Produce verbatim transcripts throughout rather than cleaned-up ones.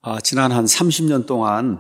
아, 지난 한 삼십 년 동안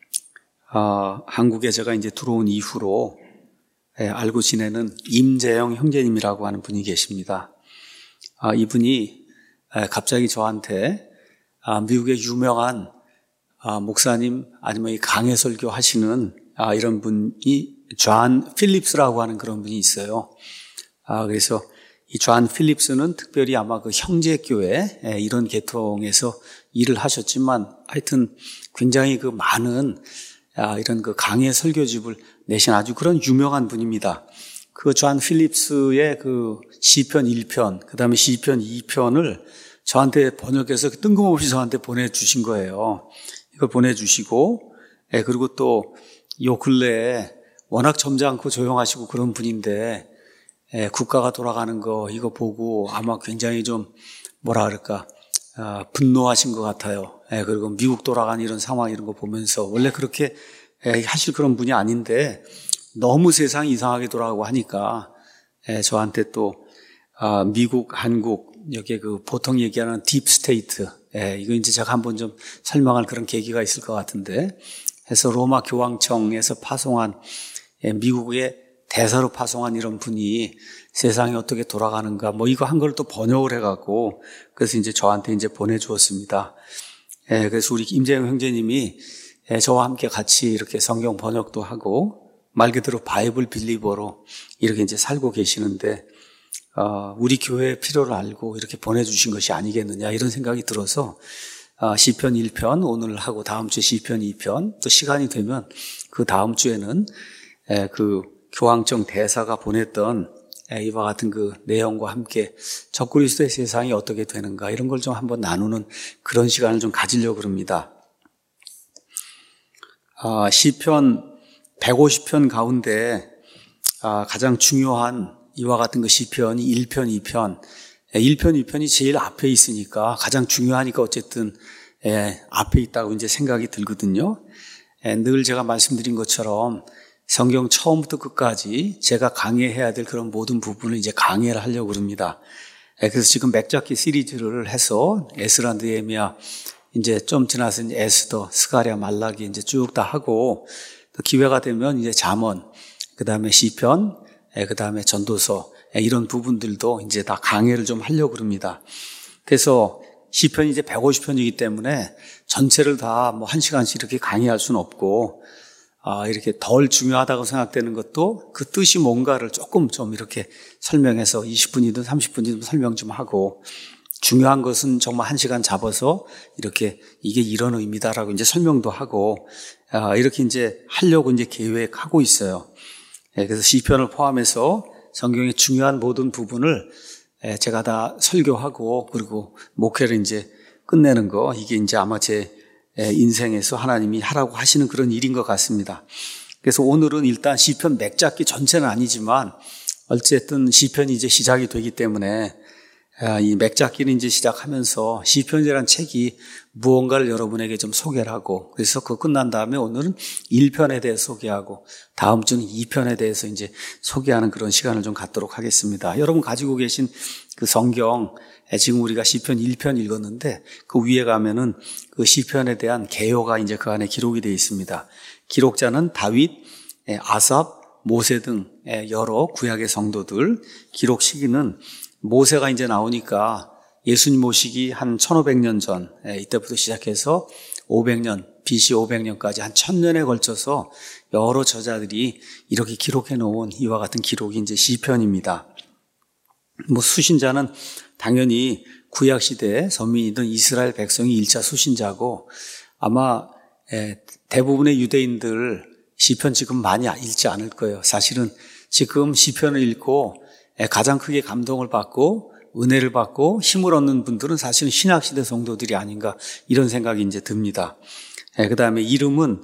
아, 한국에 제가 이제 들어온 이후로 예, 알고 지내는 임재영 형제님이라고 하는 분이 계십니다. 아, 이분이 예, 갑자기 저한테 아, 미국의 유명한 아, 목사님 아니면 이 강해 설교 하시는 아, 이런 분이 존 필립스라고 하는 그런 분이 있어요. 아, 그래서 이 존 필립스는 특별히 아마 그 형제교회 예, 이런 계통에서 일을 하셨지만 하여튼 굉장히 그 많은 아, 이런 그 강해 설교집을 내신 아주 그런 유명한 분입니다. 그 존 필립스의 그 시편 일 편, 그 다음에 시편 이 편을 저한테 번역해서 뜬금없이 저한테 보내주신 거예요. 이걸 보내주시고, 예, 그리고 또 요 근래에 워낙 점잖고 조용하시고 그런 분인데, 예, 국가가 돌아가는 거 이거 보고 아마 굉장히 좀 뭐라 그럴까, 아, 분노하신 것 같아요. 예, 그리고 미국 돌아가는 이런 상황 이런 거 보면서 원래 그렇게 예, 하실 그런 분이 아닌데 너무 세상이 이상하게 돌아가고 하니까 예, 저한테 또 아, 미국, 한국 여기에 그 보통 얘기하는 딥 스테이트 예, 이거 이제 제가 한번 좀 설명할 그런 계기가 있을 것 같은데 해서 로마 교황청에서 파송한 예, 미국의 대사로 파송한 이런 분이 세상이 어떻게 돌아가는가 뭐 이거 한 걸 또 번역을 해갖고 그래서 이제 저한테 이제 보내주었습니다. 예, 그래서 우리 임재영 형제님이 예, 저와 함께 같이 이렇게 성경 번역도 하고 말 그대로 바이블 빌리버로 이렇게 이제 살고 계시는데 어, 우리 교회의 필요를 알고 이렇게 보내주신 것이 아니겠느냐 이런 생각이 들어서 어, 시편 일 편 오늘 하고 다음 주 시편 이 편 또 시간이 되면 그 다음 주에는 예, 그 교황청 대사가 보냈던 이와 같은 그 내용과 함께 적그리스도의 세상이 어떻게 되는가 이런 걸 좀 한번 나누는 그런 시간을 좀 가지려고 합니다. 아, 시편 백오십 편 가운데 아, 가장 중요한 이와 같은 그 시편이 일 편, 이 편. 일 편, 이 편이 제일 앞에 있으니까 가장 중요하니까 어쨌든 예, 앞에 있다고 이제 생각이 들거든요. 예, 늘 제가 말씀드린 것처럼 성경 처음부터 끝까지 제가 강해해야 될 그런 모든 부분을 이제 강해를 하려고 합니다. 그래서 지금 맥잡기 시리즈를 해서 에스라, 느헤미야, 이제 좀 지나서 이제 에스더, 스가랴, 말라기 이제 쭉 다 하고 또 기회가 되면 이제 잠언, 그 다음에 시편, 그 다음에 전도서 이런 부분들도 이제 다 강해를 좀 하려고 합니다. 그래서 시편이 이제 백오십 편이기 때문에 전체를 다 뭐 한 시간씩 이렇게 강의할 수는 없고 아, 이렇게 덜 중요하다고 생각되는 것도 그 뜻이 뭔가를 조금 좀 이렇게 설명해서 이십 분이든 삼십 분이든 설명 좀 하고 중요한 것은 정말 한 시간 잡아서 이렇게 이게 이런 의미다라고 이제 설명도 하고 아, 이렇게 이제 하려고 이제 계획하고 있어요. 예, 그래서 시편을 포함해서 성경의 중요한 모든 부분을 예, 제가 다 설교하고 그리고 목회를 이제 끝내는 거 이게 이제 아마 제 인생에서 하나님이 하라고 하시는 그런 일인 것 같습니다. 그래서 오늘은 일단 시편 맥잡기 전체는 아니지만 어쨌든 시편이 이제 시작이 되기 때문에 이 맥잡기는 이제 시작하면서 시편이라는 책이 무언가를 여러분에게 좀 소개를 하고 그래서 그거 끝난 다음에 오늘은 일 편에 대해서 소개하고 다음 주는 이 편에 대해서 이제 소개하는 그런 시간을 좀 갖도록 하겠습니다. 여러분 가지고 계신 그 성경 지금 우리가 시편 일 편 읽었는데 그 위에 가면은 그 시편에 대한 개요가 이제 그 안에 기록이 되어 있습니다. 기록자는 다윗, 아삽, 모세 등 여러 구약의 성도들, 기록 시기는 모세가 이제 나오니까 예수님 오시기 한 천오백 년 전 이때부터 시작해서 오백 년, 비씨 오백 년까지 한 천 년에 걸쳐서 여러 저자들이 이렇게 기록해 놓은 이와 같은 기록이 이제 시편입니다. 뭐 수신자는 당연히 구약 시대의 선민이던 이스라엘 백성이 일 차 수신자고 아마 대부분의 유대인들 시편 지금 많이 읽지 않을 거예요. 사실은 지금 시편을 읽고 가장 크게 감동을 받고 은혜를 받고 힘을 얻는 분들은 사실은 신약시대 성도들이 아닌가 이런 생각이 이제 듭니다. 그 다음에 이름은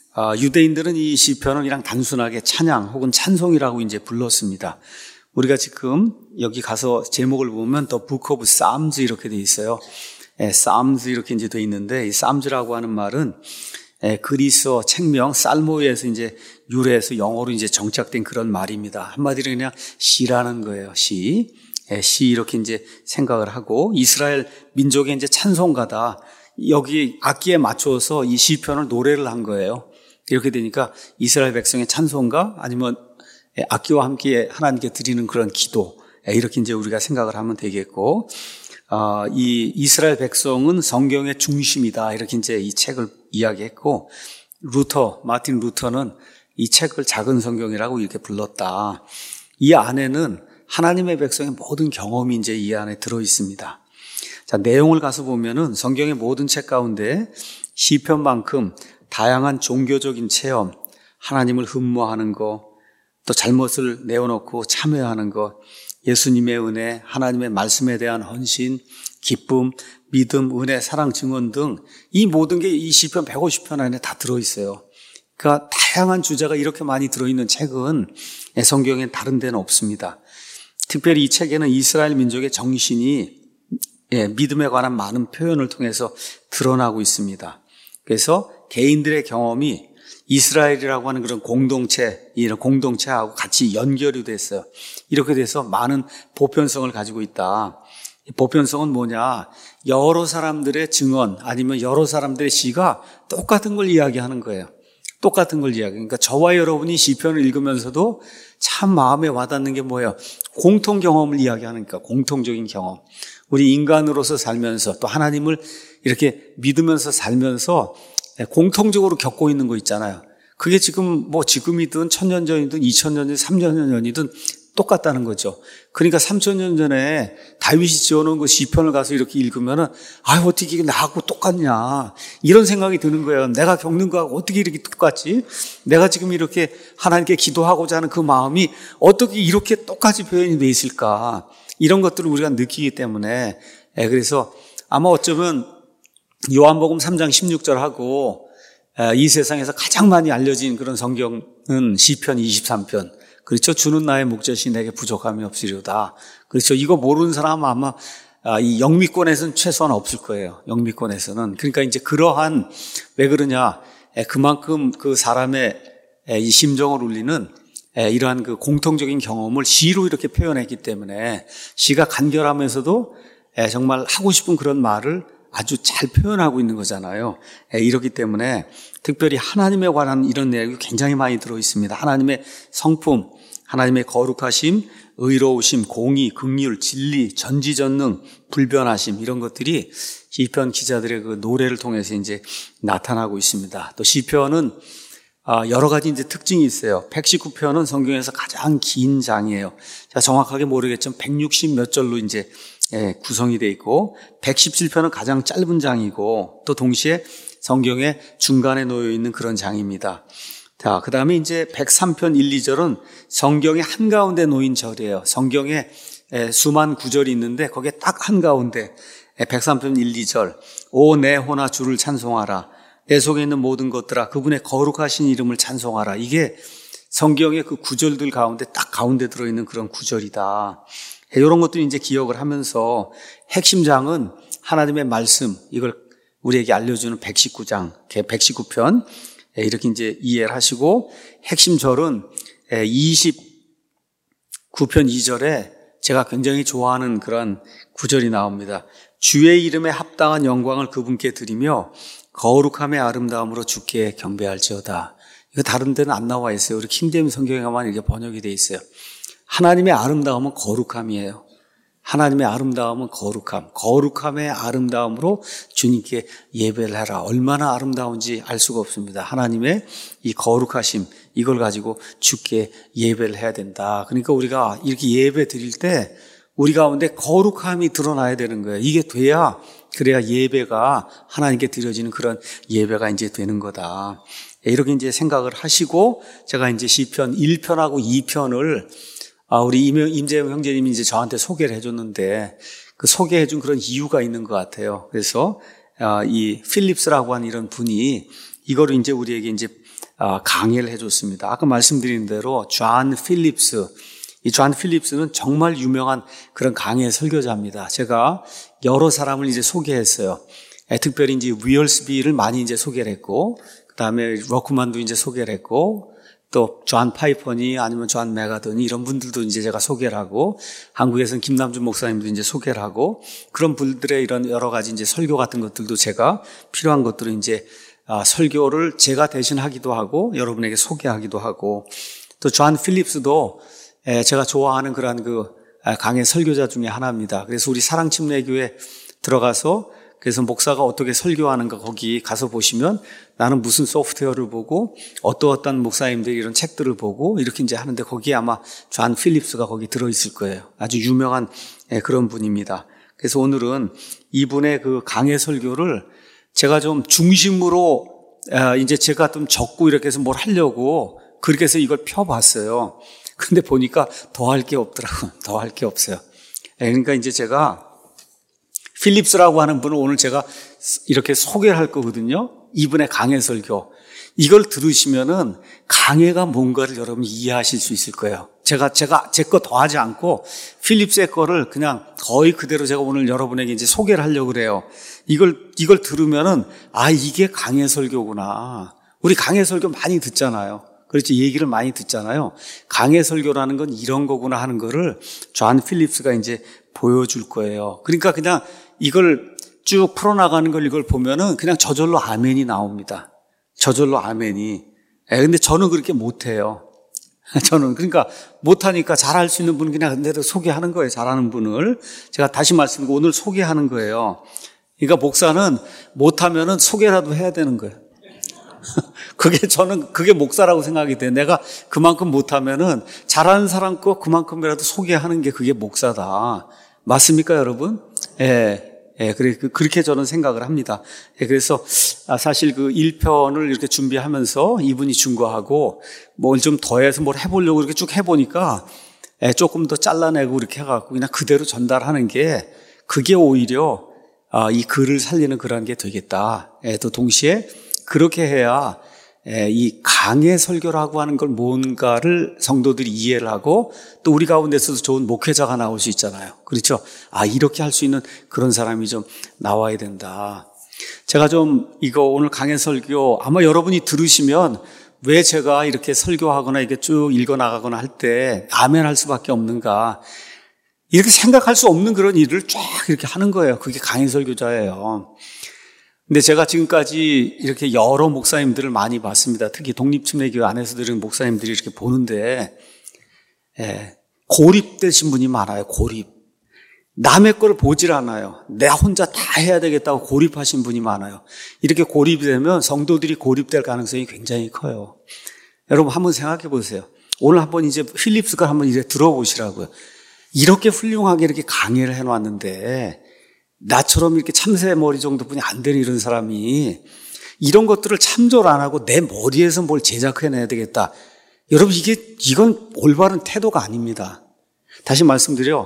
유대인들은 이 시편을 그냥 단순하게 찬양 혹은 찬송이라고 이제 불렀습니다. 우리가 지금 여기 가서 제목을 보면 The Book of Psalms 이렇게 돼 있어요. 예, Psalms 이렇게 이제 돼 있는데 이 Psalms라고 하는 말은 예, 그리스어 책명 살모에서 이제 유래해서 영어로 이제 정착된 그런 말입니다. 한마디로 그냥 시라는 거예요. 시. 예, 시 이렇게 이제 생각을 하고 이스라엘 민족의 이제 찬송가다. 여기 악기에 맞춰서 이 시편을 노래를 한 거예요. 이렇게 되니까 이스라엘 백성의 찬송가 아니면 악기와 함께 하나님께 드리는 그런 기도, 이렇게 이제 우리가 생각을 하면 되겠고, 어, 이 이스라엘 백성은 성경의 중심이다, 이렇게 이제 이 책을 이야기했고, 루터, 마틴 루터는 이 책을 작은 성경이라고 이렇게 불렀다. 이 안에는 하나님의 백성의 모든 경험이 이제 이 안에 들어 있습니다. 자, 내용을 가서 보면은 성경의 모든 책 가운데 시편만큼 다양한 종교적인 체험, 하나님을 흠모하는 것, 또 잘못을 내어놓고 참회하는 것, 예수님의 은혜, 하나님의 말씀에 대한 헌신, 기쁨, 믿음, 은혜, 사랑, 증언 등 이 모든 게 이 시편 백오십 편 안에 다 들어있어요. 그러니까 다양한 주제가 이렇게 많이 들어있는 책은 성경엔 다른 데는 없습니다. 특별히 이 책에는 이스라엘 민족의 정신이 예, 믿음에 관한 많은 표현을 통해서 드러나고 있습니다. 그래서 개인들의 경험이 이스라엘이라고 하는 그런 공동체, 이런 공동체하고 같이 연결이 됐어요. 이렇게 돼서 많은 보편성을 가지고 있다. 보편성은 뭐냐? 여러 사람들의 증언 아니면 여러 사람들의 시가 똑같은 걸 이야기하는 거예요. 똑같은 걸 이야기. 그러니까 저와 여러분이 시편을 읽으면서도 참 마음에 와닿는 게 뭐예요? 공통 경험을 이야기하니까, 공통적인 경험. 우리 인간으로서 살면서 또 하나님을 이렇게 믿으면서 살면서 공통적으로 겪고 있는 거 있잖아요. 그게 지금 뭐 지금이든 천년 전이든 이천 년 전, 삼천 년 전이든 똑같다는 거죠. 그러니까 삼천 년 전에 다윗이 지어놓은 그 시편을 가서 이렇게 읽으면은, 아, 어떻게 이게 나하고 똑같냐, 이런 생각이 드는 거예요. 내가 겪는 거하고 어떻게 이렇게 똑같지? 내가 지금 이렇게 하나님께 기도하고자 하는 그 마음이 어떻게 이렇게 똑같이 표현이 돼 있을까? 이런 것들을 우리가 느끼기 때문에, 그래서 아마 어쩌면 요한복음 삼 장 십육 절하고 이 세상에서 가장 많이 알려진 그런 성경은 시편 이십삼 편. 그렇죠. 주는 나의 목젖이 내게 부족함이 없으리로다. 그렇죠. 이거 모르는 사람은 아마 이 영미권에서는 최소한 없을 거예요. 영미권에서는. 그러니까 이제 그러한, 왜 그러냐, 그만큼 그 사람의 이 심정을 울리는 이러한 그 공통적인 경험을 시로 이렇게 표현했기 때문에 시가 간결하면서도 정말 하고 싶은 그런 말을 아주 잘 표현하고 있는 거잖아요. 이렇기 때문에 특별히 하나님에 관한 이런 내용이 굉장히 많이 들어있습니다. 하나님의 성품, 하나님의 거룩하심, 의로우심, 공의, 긍휼, 진리, 전지전능, 불변하심, 이런 것들이 시편 기자들의 그 노래를 통해서 이제 나타나고 있습니다. 또 시편은 여러 가지 이제 특징이 있어요. 백십구 편은 성경에서 가장 긴 장이에요. 제가 정확하게 모르겠지만 백육십 몇 절로 이제 구성이 되어 있고, 백십칠 편은 가장 짧은 장이고, 또 동시에 성경의 중간에 놓여 있는 그런 장입니다. 자, 그 다음에 이제 백삼 편 일, 이 절은 성경의 한가운데 놓인 절이에요. 성경에 수만 구절이 있는데 거기에 딱 한가운데 백삼 편 일, 이 절, 오 내 혼아 주를 찬송하라, 내 속에 있는 모든 것들아 그분의 거룩하신 이름을 찬송하라. 이게 성경의 그 구절들 가운데 딱 가운데 들어있는 그런 구절이다. 이런 것들이 이제 기억을 하면서 핵심장은 하나님의 말씀, 이걸 우리에게 알려주는 백십구 장, 백십구 편, 이렇게 이제 이해를 하시고, 핵심 절은 이십구 편 이 절에 제가 굉장히 좋아하는 그런 구절이 나옵니다. 주의 이름에 합당한 영광을 그분께 드리며 거룩함의 아름다움으로 주께 경배할지어다. 이거 다른 데는 안 나와 있어요. 우리 킹제임스 성경에만 이렇게 번역이 돼 있어요. 하나님의 아름다움은 거룩함이에요. 하나님의 아름다움은 거룩함. 거룩함의 아름다움으로 주님께 예배를 해라. 얼마나 아름다운지 알 수가 없습니다. 하나님의 이 거룩하심, 이걸 가지고 주께 예배를 해야 된다. 그러니까 우리가 이렇게 예배 드릴 때 우리 가운데 거룩함이 드러나야 되는 거예요. 이게 돼야, 그래야 예배가 하나님께 드려지는 그런 예배가 이제 되는 거다. 이렇게 이제 생각을 하시고, 제가 이제 시편 일 편하고 이 편을 아, 우리 임재영 형제님이 이제 저한테 소개를 해줬는데, 그 소개해준 그런 이유가 있는 것 같아요. 그래서, 아, 이 필립스라고 하는 이런 분이 이거를 이제 우리에게 이제, 아, 강의를 해줬습니다. 아까 말씀드린 대로, 존 필립스. 이 존 필립스는 정말 유명한 그런 강의 설교자입니다. 제가 여러 사람을 이제 소개했어요. 특별히 이제 위얼스비를 많이 이제 소개를 했고, 그 다음에 워크만도 이제 소개를 했고, 또 존 파이퍼니 아니면 존 메가더니 이런 분들도 이제 제가 소개를 하고, 한국에서는 김남준 목사님도 이제 소개를 하고, 그런 분들의 이런 여러 가지 이제 설교 같은 것들도 제가 필요한 것들을 이제 아, 설교를 제가 대신 하기도 하고 여러분에게 소개하기도 하고, 또 존 필립스도 에, 제가 좋아하는 그런 그 강의 설교자 중에 하나입니다. 그래서 우리 사랑침례교회 들어가서 그래서 목사가 어떻게 설교하는가 거기 가서 보시면 나는 무슨 소프트웨어를 보고 어떠어떤 목사님들이 이런 책들을 보고 이렇게 이제 하는데 거기에 아마 존 필립스가 거기 들어있을 거예요. 아주 유명한 그런 분입니다. 그래서 오늘은 이분의 그 강의 설교를 제가 좀 중심으로 이제 제가 좀 적고 이렇게 해서 뭘 하려고 그렇게 해서 이걸 펴봤어요. 근데 보니까 더 할 게 없더라고요. 더 할 게 없어요. 그러니까 이제 제가 필립스라고 하는 분을 오늘 제가 이렇게 소개를 할 거거든요. 이분의 강해 설교. 이걸 들으시면은 강해가 뭔가를 여러분이 이해하실 수 있을 거예요. 제가, 제가 제 거 더하지 않고 필립스의 거를 그냥 거의 그대로 제가 오늘 여러분에게 이제 소개를 하려고 그래요. 이걸, 이걸 들으면은 아, 이게 강해 설교구나. 우리 강해 설교 많이 듣잖아요. 그렇지, 얘기를 많이 듣잖아요. 강해 설교라는 건 이런 거구나 하는 거를 존 필립스가 이제 보여줄 거예요. 그러니까 그냥 이걸 쭉 풀어나가는 걸 이걸 보면은 그냥 저절로 아멘이 나옵니다. 저절로 아멘이. 예, 근데 저는 그렇게 못해요. 저는 그러니까 못하니까 잘할 수 있는 분은 그냥 그대로 소개하는 거예요. 잘하는 분을. 제가 다시 말씀드리고 오늘 소개하는 거예요. 그러니까 목사는 못하면은 소개라도 해야 되는 거예요. 그게 저는 그게 목사라고 생각이 돼요. 내가 그만큼 못하면은 잘하는 사람 거 그만큼이라도 소개하는 게 그게 목사다. 맞습니까, 여러분? 예. 예, 그래, 그렇게 저는 생각을 합니다. 예, 그래서, 사실 그 일 편을 이렇게 준비하면서 이분이 준 거하고 뭘 좀 더해서 뭘 해보려고 이렇게 쭉 해보니까, 예, 조금 더 잘라내고 이렇게 해갖고 그냥 그대로 전달하는 게 그게 오히려, 아, 이 글을 살리는 그런 게 되겠다. 예, 또 동시에 그렇게 해야 이 강해 설교라고 하는 걸 뭔가를 성도들이 이해를 하고 또 우리 가운데서도 좋은 목회자가 나올 수 있잖아요. 그렇죠? 아, 이렇게 할 수 있는 그런 사람이 좀 나와야 된다. 제가 좀 이거 오늘 강해 설교 아마 여러분이 들으시면 왜 제가 이렇게 설교하거나 이게 쭉 읽어나가거나 할 때 아멘 할 수밖에 없는가, 이렇게 생각할 수 없는 그런 일을 쫙 이렇게 하는 거예요. 그게 강해 설교자예요. 근데 제가 지금까지 이렇게 여러 목사님들을 많이 봤습니다. 특히 독립침례교회 안에서 들은 목사님들이 이렇게 보는데, 예, 고립되신 분이 많아요. 고립. 남의 걸 보질 않아요. 내가 혼자 다 해야 되겠다고 고립하신 분이 많아요. 이렇게 고립이 되면 성도들이 고립될 가능성이 굉장히 커요. 여러분 한번 생각해 보세요. 오늘 한번 이제 필립스가 한번 이제 들어보시라고요. 이렇게 훌륭하게 이렇게 강의를 해놨는데 나처럼 이렇게 참새 머리 정도뿐이 안 되는 이런 사람이 이런 것들을 참조를 안 하고 내 머리에서 뭘 제작해내야 되겠다. 여러분 이게 이건 올바른 태도가 아닙니다. 다시 말씀드려,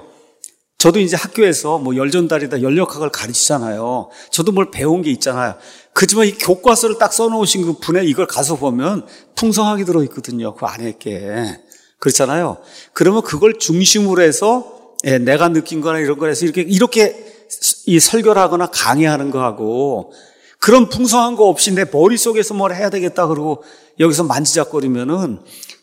저도 이제 학교에서 뭐 열전달이다 연력학을 가르치잖아요. 저도 뭘 배운 게 있잖아요. 그렇지만 이 교과서를 딱 써놓으신 그 분에 이걸 가서 보면 풍성하게 들어있거든요. 그 안에 게. 그렇잖아요. 그러면 그걸 중심으로 해서 예, 내가 느낀 거나 이런 거에서 이렇게 이렇게 이 설교를 하거나 강의하는 거하고 그런 풍성한 거 없이 내 머릿속에서 뭘 해야 되겠다 그러고 여기서 만지작거리면은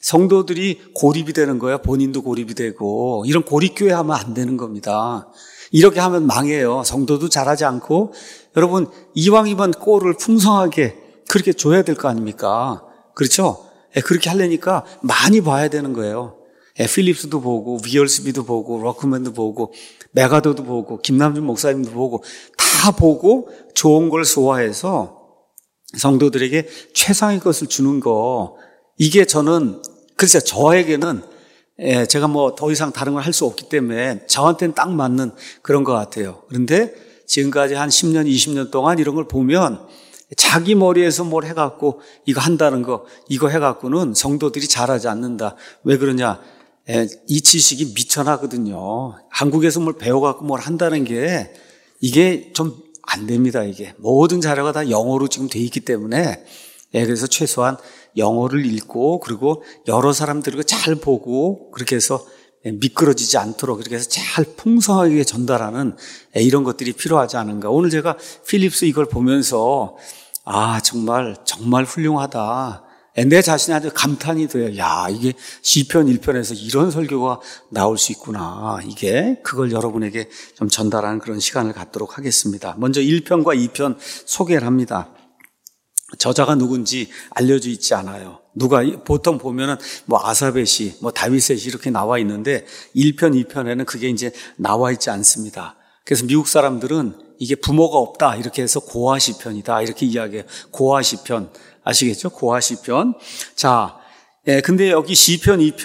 성도들이 고립이 되는 거야. 본인도 고립이 되고 이런 고립교회 하면 안 되는 겁니다. 이렇게 하면 망해요. 성도도 잘하지 않고. 여러분 이왕이면 꼴을 풍성하게 그렇게 줘야 될 거 아닙니까? 그렇죠? 예, 그렇게 하려니까 많이 봐야 되는 거예요. 예, 필립스도 보고 위얼스비도 보고 러크맨도 보고 메가더도 보고 김남준 목사님도 보고 다 보고 좋은 걸 소화해서 성도들에게 최상의 것을 주는 거, 이게 저는 글쎄 저에게는 예, 제가 뭐 더 이상 다른 걸 할 수 없기 때문에 저한테는 딱 맞는 그런 것 같아요. 그런데 지금까지 한 십 년, 이십 년 동안 이런 걸 보면 자기 머리에서 뭘 해갖고 이거 한다는 거, 이거 해갖고는 성도들이 잘하지 않는다. 왜 그러냐? 예, 이 지식이 미천하거든요. 한국에서 뭘 배워갖고 뭘 한다는 게 이게 좀 안 됩니다. 이게 모든 자료가 다 영어로 지금 돼 있기 때문에 예, 그래서 최소한 영어를 읽고 그리고 여러 사람들을 잘 보고 그렇게 해서 미끄러지지 않도록 그렇게 해서 잘 풍성하게 전달하는 이런 것들이 필요하지 않은가. 오늘 제가 필립스 이걸 보면서 아 정말 정말 훌륭하다. 내 자신한테 감탄이 돼요. 야, 이게 시편 일 편에서 이런 설교가 나올 수 있구나. 이게 그걸 여러분에게 좀 전달하는 그런 시간을 갖도록 하겠습니다. 먼저 일 편과 이 편 소개를 합니다. 저자가 누군지 알려져 있지 않아요. 누가 보통 보면은 뭐 아사벳 시, 뭐 다윗의 시 이렇게 나와 있는데 일 편, 이 편에는 그게 이제 나와 있지 않습니다. 그래서 미국 사람들은 이게 부모가 없다 이렇게 해서 고아 시편이다 이렇게 이야기해요. 고아 시편 아시겠죠? 고아 시편. 자, 예, 근데 여기 시편 이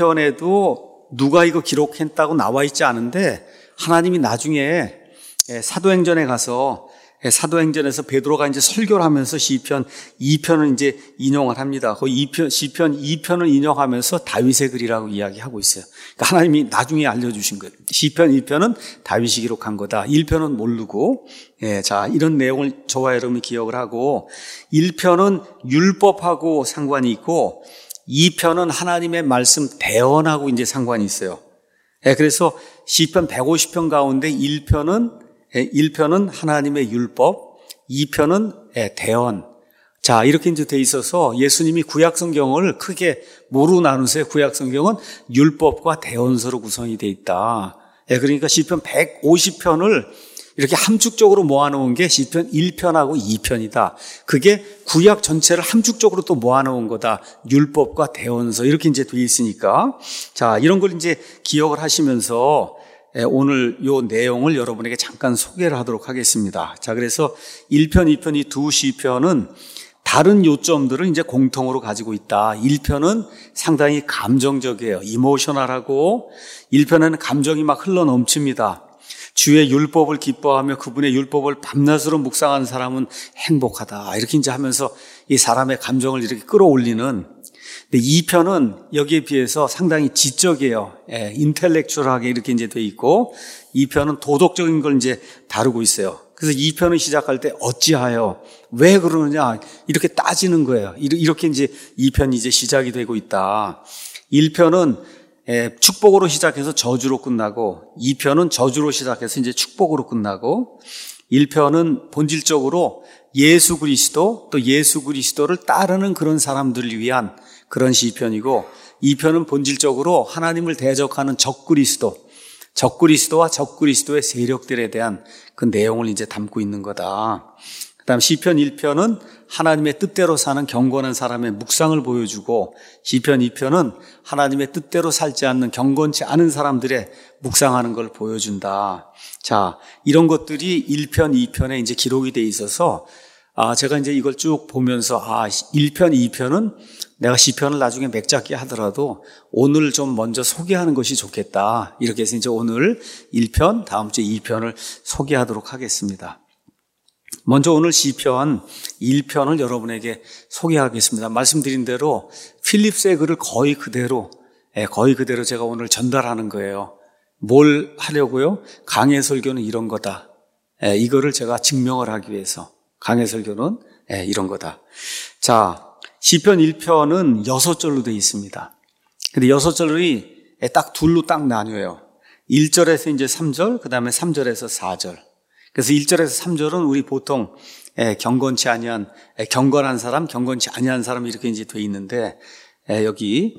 편에도 누가 이거 기록했다고 나와 있지 않은데 하나님이 나중에 예, 사도행전에 가서 사도행전에서 베드로가 이제 설교를 하면서 시편 이 편을 이제 인용을 합니다. 그 이 편, 시편 이 편을 인용하면서 다윗의 글이라고 이야기하고 있어요. 그러니까 하나님이 나중에 알려주신 거예요. 시편 이 편은 다윗이 기록한 거다. 일 편은 모르고, 예, 자, 이런 내용을 저와 여러분이 기억을 하고, 일 편은 율법하고 상관이 있고, 이 편은 하나님의 말씀 대언하고 이제 상관이 있어요. 예, 그래서 시편 백오십 편 가운데 일 편은 일 편은 하나님의 율법, 이 편은 대언. 자, 이렇게 이제 돼 있어서 예수님이 구약 성경을 크게 뭐로 나누세요? 구약 성경은 율법과 대언서로 구성이 돼 있다. 그러니까 시편 백오십 편을 이렇게 함축적으로 모아놓은 게 시편 일 편하고 이 편이다. 그게 구약 전체를 함축적으로 또 모아놓은 거다. 율법과 대언서 이렇게 이제 돼 있으니까. 자, 이런 걸 이제 기억을 하시면서 오늘 요 내용을 여러분에게 잠깐 소개를 하도록 하겠습니다. 자, 그래서 일 편, 이 편 이 두 시편은 다른 요점들을 이제 공통으로 가지고 있다. 일 편은 상당히 감정적이에요. 이모셔널하고 일 편에는 감정이 막 흘러 넘칩니다. 주의 율법을 기뻐하며 그분의 율법을 밤낮으로 묵상하는 사람은 행복하다. 이렇게 이제 하면서 이 사람의 감정을 이렇게 끌어올리는. 근데 이 편은 여기에 비해서 상당히 지적이에요. 예, 인텔렉츄얼하게 이렇게 이제 돼 있고, 이 편은 도덕적인 걸 이제 다루고 있어요. 그래서 이 편을 시작할 때 어찌하여, 왜 그러느냐, 이렇게 따지는 거예요. 이렇게 이제 이 편이 이제 시작이 되고 있다. 일 편은 예, 축복으로 시작해서 저주로 끝나고, 이 편은 저주로 시작해서 이제 축복으로 끝나고, 일 편은 본질적으로 예수 그리스도, 또 예수 그리스도를 따르는 그런 사람들을 위한 그런 시편이고, 이 편은 본질적으로 하나님을 대적하는 적그리스도, 적그리스도와 적그리스도의 세력들에 대한 그 내용을 이제 담고 있는 거다. 그다음 시편 일 편은 하나님의 뜻대로 사는 경건한 사람의 묵상을 보여주고, 시편 이 편은 하나님의 뜻대로 살지 않는 경건치 않은 사람들의 묵상하는 걸 보여준다. 자, 이런 것들이 일 편, 이 편에 이제 기록이 돼 있어서 아, 제가 이제 이걸 쭉 보면서 아, 일 편, 이 편은 내가 시편을 나중에 맥잡기 하더라도 오늘 좀 먼저 소개하는 것이 좋겠다. 이렇게 해서 이제 오늘 일 편, 다음 주에 이 편을 소개하도록 하겠습니다. 먼저 오늘 시편 일 편을 여러분에게 소개하겠습니다. 말씀드린 대로 필립스의 글을 거의 그대로, 거의 그대로 제가 오늘 전달하는 거예요. 뭘 하려고요? 강해 설교는 이런 거다. 이거를 제가 증명을 하기 위해서. 강해 설교는 이런 거다. 자, 시편 일 편은 여섯 절로 되어 있습니다. 근데 여섯 절이 딱 둘로 딱 나뉘어요. 일 절에서 이제 삼 절, 그 다음에 삼 절에서 사 절. 그래서 일 절에서 삼 절은 우리 보통 경건치 아니한, 경건한 사람, 경건치 아니한 사람 이렇게 이제 돼 있는데, 여기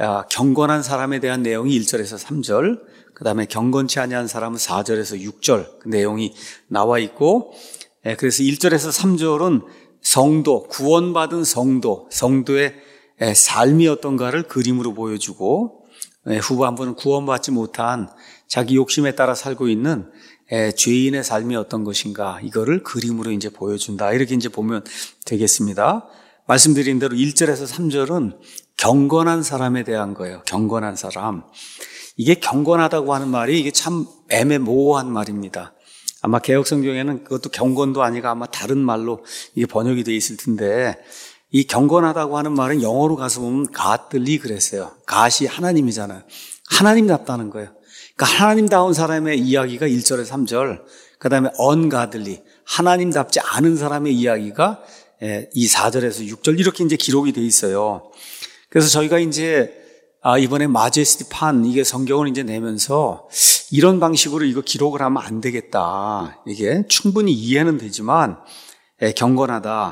경건한 사람에 대한 내용이 일 절에서 삼 절, 그 다음에 경건치 아니한 사람은 사 절에서 육 절 그 내용이 나와 있고, 그래서 일 절에서 삼 절은 성도, 구원받은 성도, 성도의 삶이 어떤가를 그림으로 보여주고, 후반부는 구원받지 못한 자기 욕심에 따라 살고 있는 죄인의 삶이 어떤 것인가, 이거를 그림으로 이제 보여준다. 이렇게 이제 보면 되겠습니다. 말씀드린 대로 일 절에서 삼 절은 경건한 사람에 대한 거예요. 경건한 사람. 이게 경건하다고 하는 말이 이게 참 애매모호한 말입니다. 아마 개혁성경에는 그것도 경건도 아니고 아마 다른 말로 이게 번역이 되어 있을 텐데, 이 경건하다고 하는 말은 영어로 가서 보면 godly 그랬어요. god이 하나님이잖아요. 하나님답다는 거예요. 그러니까 하나님다운 사람의 이야기가 일 절에서 삼 절, 그 다음에 ungodly, 하나님답지 않은 사람의 이야기가 이 사 절에서 육 절 이렇게 이제 기록이 되어 있어요. 그래서 저희가 이제 아, 이번에 마제스티 판, 이게 성경을 이제 내면서 이런 방식으로 이거 기록을 하면 안 되겠다. 이게 충분히 이해는 되지만, 에, 경건하다.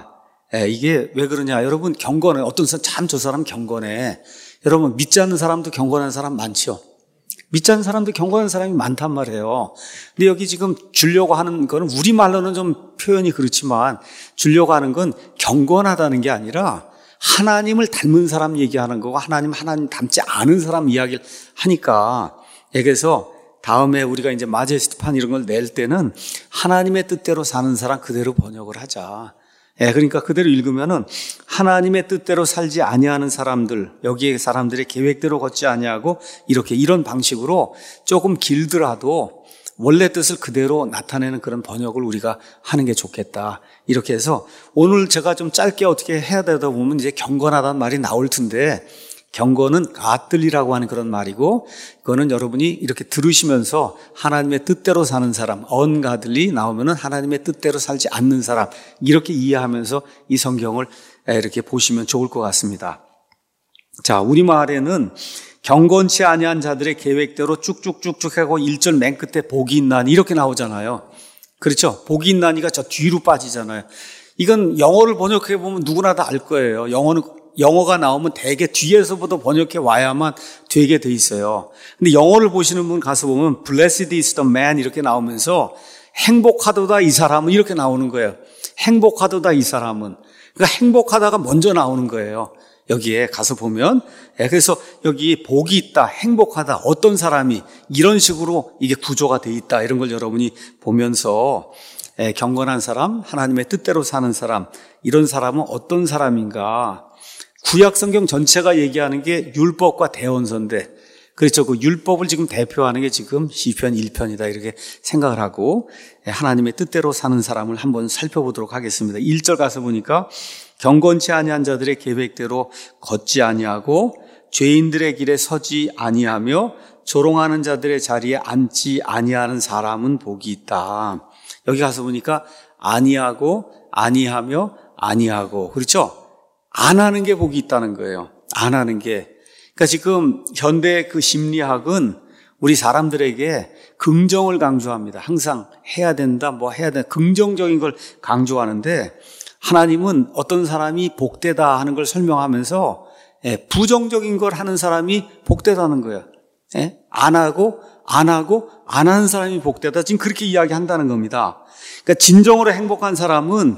예, 이게 왜 그러냐. 여러분, 경건해. 어떤 사람, 참 저 사람 경건해. 여러분, 믿지 않는 사람도 경건한 사람 많죠. 믿지 않는 사람도 경건한 사람이 많단 말이에요. 근데 여기 지금 주려고 하는 거는 우리말로는 좀 표현이 그렇지만 주려고 하는 건 경건하다는 게 아니라 하나님을 닮은 사람 얘기하는 거고 하나님, 하나님 닮지 않은 사람 이야기를 하니까 그래서 다음에 우리가 이제 마제스티판 이런 걸 낼 때는 하나님의 뜻대로 사는 사람 그대로 번역을 하자. 예, 그러니까 그대로 읽으면은 하나님의 뜻대로 살지 아니하는 사람들, 여기에 사람들의 계획대로 걷지 아니하고 이렇게 이런 방식으로 조금 길더라도 원래 뜻을 그대로 나타내는 그런 번역을 우리가 하는 게 좋겠다. 이렇게 해서 오늘 제가 좀 짧게 어떻게 해야 되다 보면 이제 경건하다는 말이 나올 텐데 경건은 가들리라고 하는 그런 말이고 그거는 여러분이 이렇게 들으시면서 하나님의 뜻대로 사는 사람, 언가들리 나오면은 하나님의 뜻대로 살지 않는 사람 이렇게 이해하면서 이 성경을 이렇게 보시면 좋을 것 같습니다. 자, 우리말에는 경건치 아니한 자들의 계획대로 쭉쭉쭉쭉 하고 일 절 맨 끝에 복이 있나니 이렇게 나오잖아요. 그렇죠? 복이 있나니가 저 뒤로 빠지잖아요. 이건 영어를 번역해 보면 누구나 다 알 거예요. 영어는 영어가 나오면 대개 뒤에서부터 번역해 와야만 되게 돼 있어요. 근데 영어를 보시는 분 가서 보면 Blessed is the man 이렇게 나오면서 행복하도다 이 사람은 이렇게 나오는 거예요. 행복하도다 이 사람은. 그러니까 행복하다가 먼저 나오는 거예요. 여기에 가서 보면. 그래서 여기 복이 있다, 행복하다, 어떤 사람이 이런 식으로 이게 구조가 돼 있다. 이런 걸 여러분이 보면서 경건한 사람, 하나님의 뜻대로 사는 사람, 이런 사람은 어떤 사람인가. 구약 성경 전체가 얘기하는 게 율법과 대언서인데 그렇죠. 그 율법을 지금 대표하는 게 지금 시편 일 편이다 이렇게 생각을 하고 하나님의 뜻대로 사는 사람을 한번 살펴보도록 하겠습니다. 일 절 가서 보니까 경건치 아니한 자들의 계획대로 걷지 아니하고 죄인들의 길에 서지 아니하며 조롱하는 자들의 자리에 앉지 아니하는 사람은 복이 있다. 여기 가서 보니까 아니하고 아니하며 아니하고 그렇죠. 안 하는 게 복이 있다는 거예요. 안 하는 게. 그러니까 지금 현대 그 심리학은 우리 사람들에게 긍정을 강조합니다. 항상 해야 된다, 뭐 해야 된다. 긍정적인 걸 강조하는데 하나님은 어떤 사람이 복되다 하는 걸 설명하면서 부정적인 걸 하는 사람이 복되다는 거예요. 안 하고 안 하고 안 하는 사람이 복되다. 지금 그렇게 이야기한다는 겁니다. 그러니까 진정으로 행복한 사람은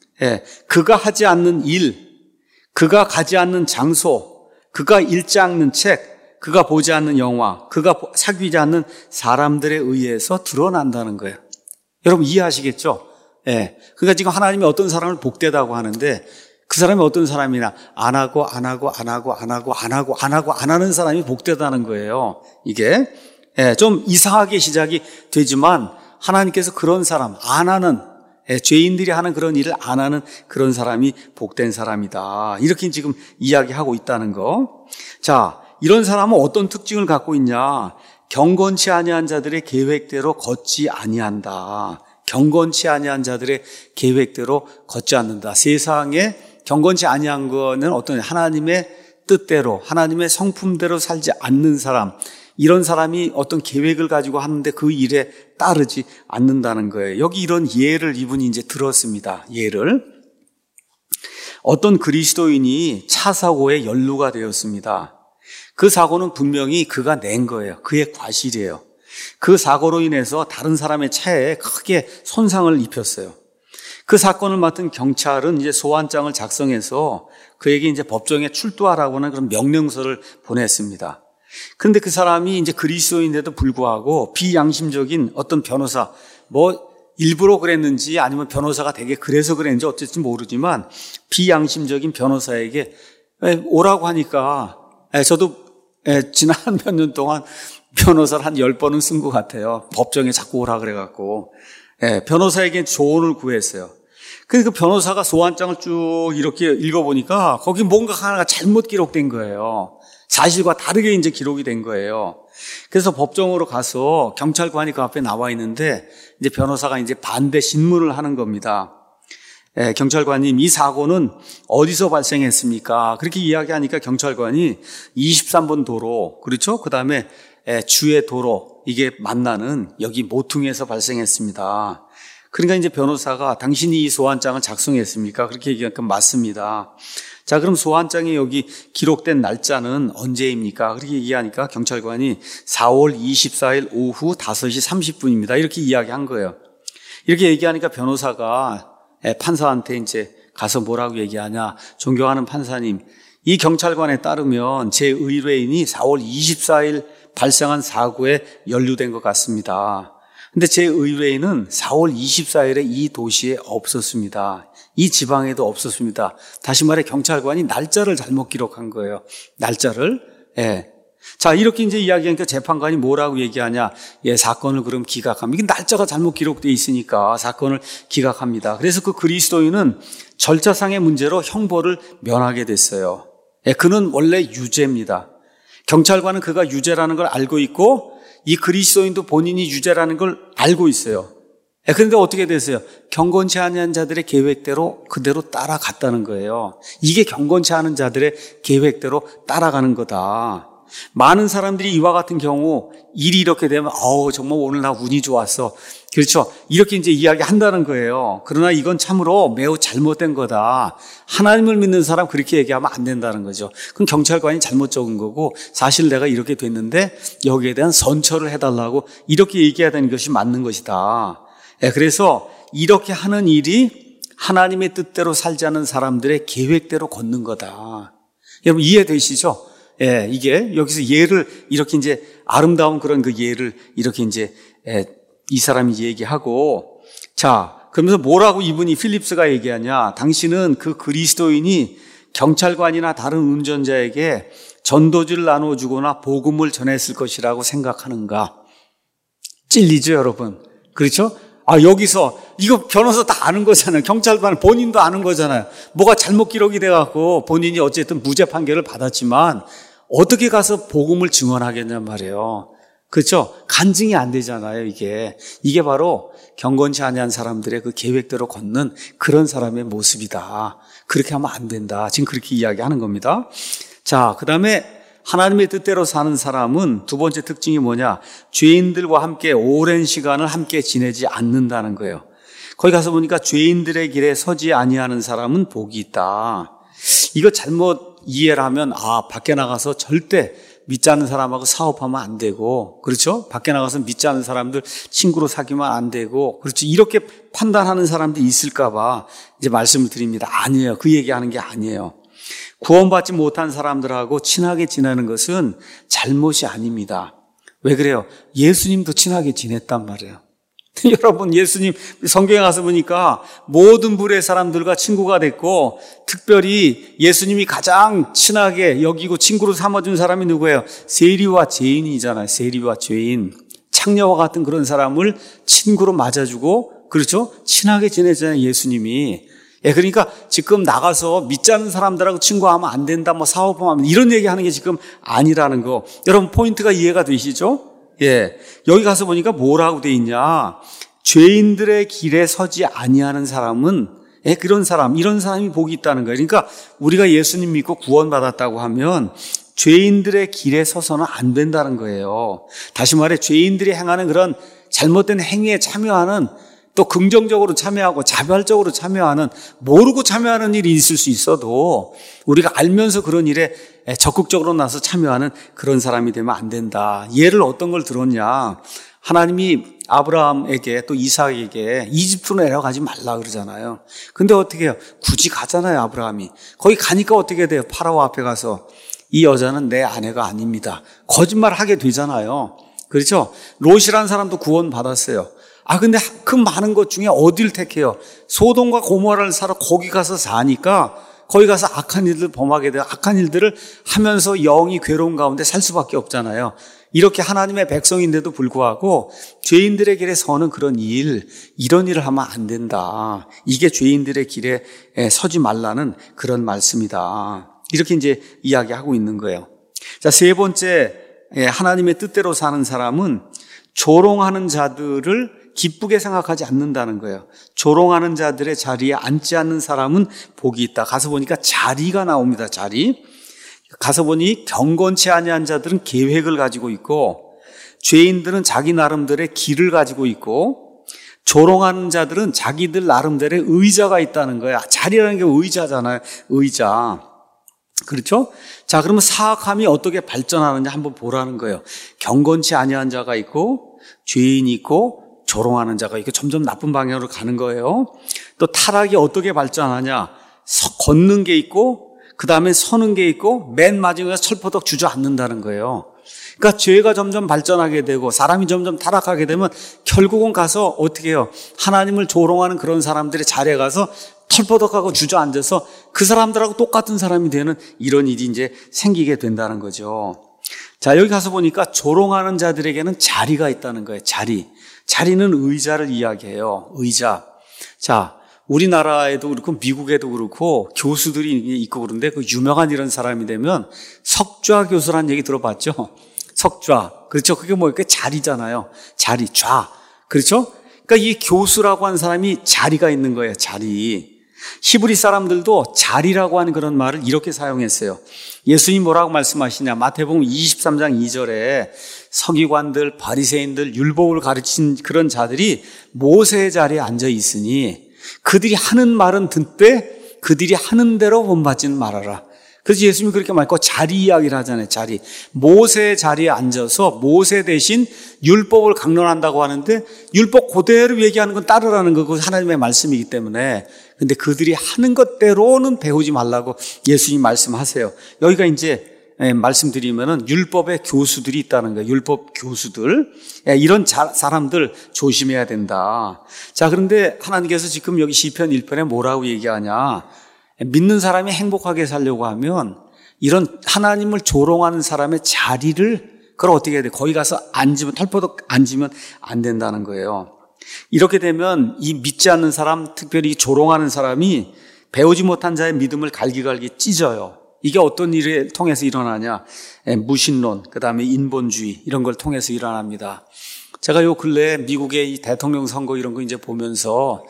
그가 하지 않는 일, 그가 가지 않는 장소, 그가 읽지 않는 책, 그가 보지 않는 영화, 그가 사귀지 않는 사람들에 의해서 드러난다는 거예요. 여러분 이해하시겠죠? 예. 그러니까 지금 하나님이 어떤 사람을 복되다고 하는데 그 사람이 어떤 사람이나 안 하고 안 하고 안 하고 안 하고 안 하고 안 하고 안 하는 사람이 복되다는 거예요. 이게 예, 좀 이상하게 시작이 되지만 하나님께서 그런 사람 안 하는 예, 죄인들이 하는 그런 일을 안 하는 그런 사람이 복된 사람이다. 이렇게 지금 이야기하고 있다는 거. 자, 이런 사람은 어떤 특징을 갖고 있냐? 경건치 아니한 자들의 계획대로 걷지 아니한다. 경건치 아니한 자들의 계획대로 걷지 않는다. 세상에 경건치 아니한 거는 어떤 하나님의 뜻대로, 하나님의 성품대로 살지 않는 사람. 이런 사람이 어떤 계획을 가지고 하는데 그 일에 따르지 않는다는 거예요. 여기 이런 예를 이분이 이제 들었습니다. 예를. 어떤 그리스도인이 차 사고에 연루가 되었습니다. 그 사고는 분명히 그가 낸 거예요. 그의 과실이에요. 그 사고로 인해서 다른 사람의 차에 크게 손상을 입혔어요. 그 사건을 맡은 경찰은 이제 소환장을 작성해서 그에게 이제 법정에 출두하라고 하는 그런 명령서를 보냈습니다. 그런데 그 사람이 이제 그리스도인데도 불구하고 비양심적인 어떤 변호사, 뭐 일부러 그랬는지 아니면 변호사가 되게 그래서 그랬는지 어쩔지 모르지만 비양심적인 변호사에게 오라고 하니까 저도 지난 몇 년 동안 변호사를 한 열 번은 쓴 것 같아요. 법정에 자꾸 오라 그래갖고 변호사에게 조언을 구했어요. 근데 그 변호사가 소환장을 쭉 이렇게 읽어보니까 거기 뭔가 하나가 잘못 기록된 거예요. 사실과 다르게 이제 기록이 된 거예요. 그래서 법정으로 가서 경찰관이 그 앞에 나와 있는데 이제 변호사가 이제 반대 신문을 하는 겁니다. 예, 경찰관님, 이 사고는 어디서 발생했습니까? 그렇게 이야기하니까 경찰관이 이십삼 번 도로, 그렇죠? 그 다음에 주의 도로, 이게 만나는 여기 모퉁이에서 발생했습니다. 그러니까 이제 변호사가 당신이 이 소환장을 작성했습니까? 그렇게 얘기하니까 맞습니다. 자, 그럼 소환장에 여기 기록된 날짜는 언제입니까? 그렇게 얘기하니까 경찰관이 사월 이십사일 오후 다섯 시 삼십 분입니다. 이렇게 이야기한 거예요. 이렇게 얘기하니까 변호사가 판사한테 이제 가서 뭐라고 얘기하냐. 존경하는 판사님, 이 경찰관에 따르면 제 의뢰인이 사월 이십사일 발생한 사고에 연루된 것 같습니다. 근데 제 의뢰인은 사월 이십사일에 이 도시에 없었습니다. 이 지방에도 없었습니다. 다시 말해 경찰관이 날짜를 잘못 기록한 거예요. 날짜를. 예. 자, 이렇게 이제 이야기하니까 재판관이 뭐라고 얘기하냐. 예, 사건을 그럼 기각합니다. 이게 날짜가 잘못 기록되어 있으니까 사건을 기각합니다. 그래서 그 그리스도인은 절차상의 문제로 형벌을 면하게 됐어요. 예, 그는 원래 유죄입니다. 경찰관은 그가 유죄라는 걸 알고 있고 이 그리스도인도 본인이 유죄라는 걸 알고 있어요. 예, 그런데 어떻게 됐어요? 경건치 않은 자들의 계획대로 그대로 따라갔다는 거예요. 이게 경건치 않은 자들의 계획대로 따라가는 거다. 많은 사람들이 이와 같은 경우 일이 이렇게 되면 어우 정말 오늘 나 운이 좋았어. 그렇죠? 이렇게 이제 이야기한다는 거예요. 그러나 이건 참으로 매우 잘못된 거다. 하나님을 믿는 사람 그렇게 얘기하면 안 된다는 거죠. 그럼 경찰관이 잘못 적은 거고 사실 내가 이렇게 됐는데 여기에 대한 선처를 해달라고 이렇게 얘기해야 되는 것이 맞는 것이다. 예, 그래서 이렇게 하는 일이 하나님의 뜻대로 살지 않는 사람들의 계획대로 걷는 거다. 여러분 이해되시죠? 예, 이게 여기서 예를 이렇게 이제 아름다운 그런 그 예를 이렇게 이제 예, 이 사람이 얘기하고 자, 그러면서 뭐라고 이분이 필립스가 얘기하냐. 당신은 그 그리스도인이 경찰관이나 다른 운전자에게 전도지를 나눠주거나 복음을 전했을 것이라고 생각하는가? 찔리죠, 여러분. 그렇죠? 아, 여기서 이거 변호사 다 아는 거잖아요. 경찰관 본인도 아는 거잖아요. 뭐가 잘못 기록이 돼갖고 본인이 어쨌든 무죄 판결을 받았지만 어떻게 가서 복음을 증언하겠냔 말이에요. 그렇죠? 간증이 안 되잖아요, 이게. 이게 바로 경건치 아니한 사람들의 그 계획대로 걷는 그런 사람의 모습이다. 그렇게 하면 안 된다. 지금 그렇게 이야기하는 겁니다. 자, 그 다음에 하나님의 뜻대로 사는 사람은 두 번째 특징이 뭐냐? 죄인들과 함께 오랜 시간을 함께 지내지 않는다는 거예요. 거기 가서 보니까 죄인들의 길에 서지 아니하는 사람은 복이 있다. 이거 잘못 이해를 하면 아, 밖에 나가서 절대 믿지 않는 사람하고 사업하면 안 되고, 그렇죠? 밖에 나가서 믿지 않는 사람들 친구로 사귀면 안 되고, 그렇죠? 이렇게 판단하는 사람들이 있을까봐 이제 말씀을 드립니다. 아니에요. 그 얘기하는 게 아니에요. 구원받지 못한 사람들하고 친하게 지내는 것은 잘못이 아닙니다. 왜 그래요? 예수님도 친하게 지냈단 말이에요. 여러분, 예수님 성경에 가서 보니까 모든 부류의 사람들과 친구가 됐고, 특별히 예수님이 가장 친하게 여기고 친구로 삼아준 사람이 누구예요? 세리와 죄인이잖아요. 세리와 죄인, 창녀와 같은 그런 사람을 친구로 맞아주고, 그렇죠? 친하게 지내잖아요, 예수님이. 예, 그러니까 지금 나가서 믿지 않는 사람들하고 친구하면 안 된다, 뭐 사업하면 이런 얘기하는 게 지금 아니라는 거. 여러분 포인트가 이해가 되시죠? 예, 여기 가서 보니까 뭐라고 돼 있냐? 죄인들의 길에 서지 아니하는 사람은, 예, 그런 사람, 이런 사람이 복이 있다는 거예요. 그러니까 우리가 예수님 믿고 구원받았다고 하면 죄인들의 길에 서서는 안 된다는 거예요. 다시 말해 죄인들이 행하는 그런 잘못된 행위에 참여하는, 또 긍정적으로 참여하고 자발적으로 참여하는, 모르고 참여하는 일이 있을 수 있어도 우리가 알면서 그런 일에 적극적으로 나서 참여하는 그런 사람이 되면 안 된다. 예를 어떤 걸 들었냐? 하나님이 아브라함에게 또 이삭에게 이집트로 내려가지 말라 그러잖아요. 근데 어떻게 해요? 굳이 가잖아요, 아브라함이. 거기 가니까 어떻게 돼요? 파라오 앞에 가서 이 여자는 내 아내가 아닙니다. 거짓말 하게 되잖아요. 그렇죠? 롯이라는 사람도 구원 받았어요. 아, 근데 그 많은 것 중에 어딜 택해요? 소돔과 고모라를 사러 거기 가서 사니까 거기 가서 악한 일들 범하게 돼요. 악한 일들을 하면서 영이 괴로운 가운데 살 수밖에 없잖아요. 이렇게 하나님의 백성인데도 불구하고 죄인들의 길에 서는 그런 일, 이런 일을 하면 안 된다. 이게 죄인들의 길에 서지 말라는 그런 말씀이다. 이렇게 이제 이야기하고 있는 거예요. 자, 세 번째, 하나님의 뜻대로 사는 사람은 조롱하는 자들을 기쁘게 생각하지 않는다는 거예요. 조롱하는 자들의 자리에 앉지 않는 사람은 복이 있다. 가서 보니까 자리가 나옵니다. 자리. 가서 보니 경건치 아니한 자들은 계획을 가지고 있고, 죄인들은 자기 나름대로의 길을 가지고 있고, 조롱하는 자들은 자기들 나름대로의 의자가 있다는 거야. 자리라는 게 의자잖아요. 의자. 그렇죠? 자, 그러면 사악함이 어떻게 발전하느냐 한번 보라는 거예요. 경건치 아니한 자가 있고 죄인이 있고 조롱하는 자가 있고 점점 나쁜 방향으로 가는 거예요. 또 타락이 어떻게 발전하냐? 서, 걷는 게 있고 그 다음에 서는 게 있고 맨 마지막에 철퍼덕 주저앉는다는 거예요. 그러니까 죄가 점점 발전하게 되고 사람이 점점 타락하게 되면 결국은 가서 어떻게 해요? 하나님을 조롱하는 그런 사람들의 자리에 가서 털퍼덕하고 주저앉아서 그 사람들하고 똑같은 사람이 되는 이런 일이 이제 생기게 된다는 거죠. 자, 여기 가서 보니까 조롱하는 자들에게는 자리가 있다는 거예요. 자리. 자리는 의자를 이야기해요. 의자. 자, 우리나라에도 그렇고 미국에도 그렇고 교수들이 있고 그런데 그 유명한 이런 사람이 되면 석좌 교수라는 얘기 들어봤죠? 석좌. 그렇죠? 그게 뭐예요? 자리잖아요. 자리, 좌. 그렇죠? 그러니까 이 교수라고 하는 사람이 자리가 있는 거예요. 자리. 히브리 사람들도 자리라고 하는 그런 말을 이렇게 사용했어요. 예수님 뭐라고 말씀하시냐? 마태복음 이십삼 장 이 절에 서기관들, 바리새인들, 율법을 가르친 그런 자들이 모세의 자리에 앉아 있으니 그들이 하는 말은 듣되 그들이 하는 대로 본받지는 말아라. 그래서 예수님이 그렇게 말고 자리 이야기를 하잖아요. 자리. 모세의 자리에 앉아서 모세 대신 율법을 강론한다고 하는데 율법 그대로 얘기하는 건 따르라는 거고 하나님의 말씀이기 때문에 근데 그들이 하는 것대로는 배우지 말라고 예수님 말씀하세요. 여기가 이제 말씀드리면은 율법의 교수들이 있다는 거예요. 율법 교수들. 이런 자, 사람들 조심해야 된다. 자, 그런데 하나님께서 지금 여기 시편 일 편에 뭐라고 얘기하냐? 믿는 사람이 행복하게 살려고 하면 이런 하나님을 조롱하는 사람의 자리를 그걸 어떻게 해야 돼? 거기 가서 앉으면 털퍼덕 앉으면 안 된다는 거예요. 이렇게 되면 이 믿지 않는 사람, 특별히 조롱하는 사람이 배우지 못한 자의 믿음을 갈기갈기 찢어요. 이게 어떤 일을 통해서 일어나냐? 무신론, 그 다음에 인본주의 이런 걸 통해서 일어납니다. 제가 요 근래 미국의 이 대통령 선거 이런 거 이제 보면서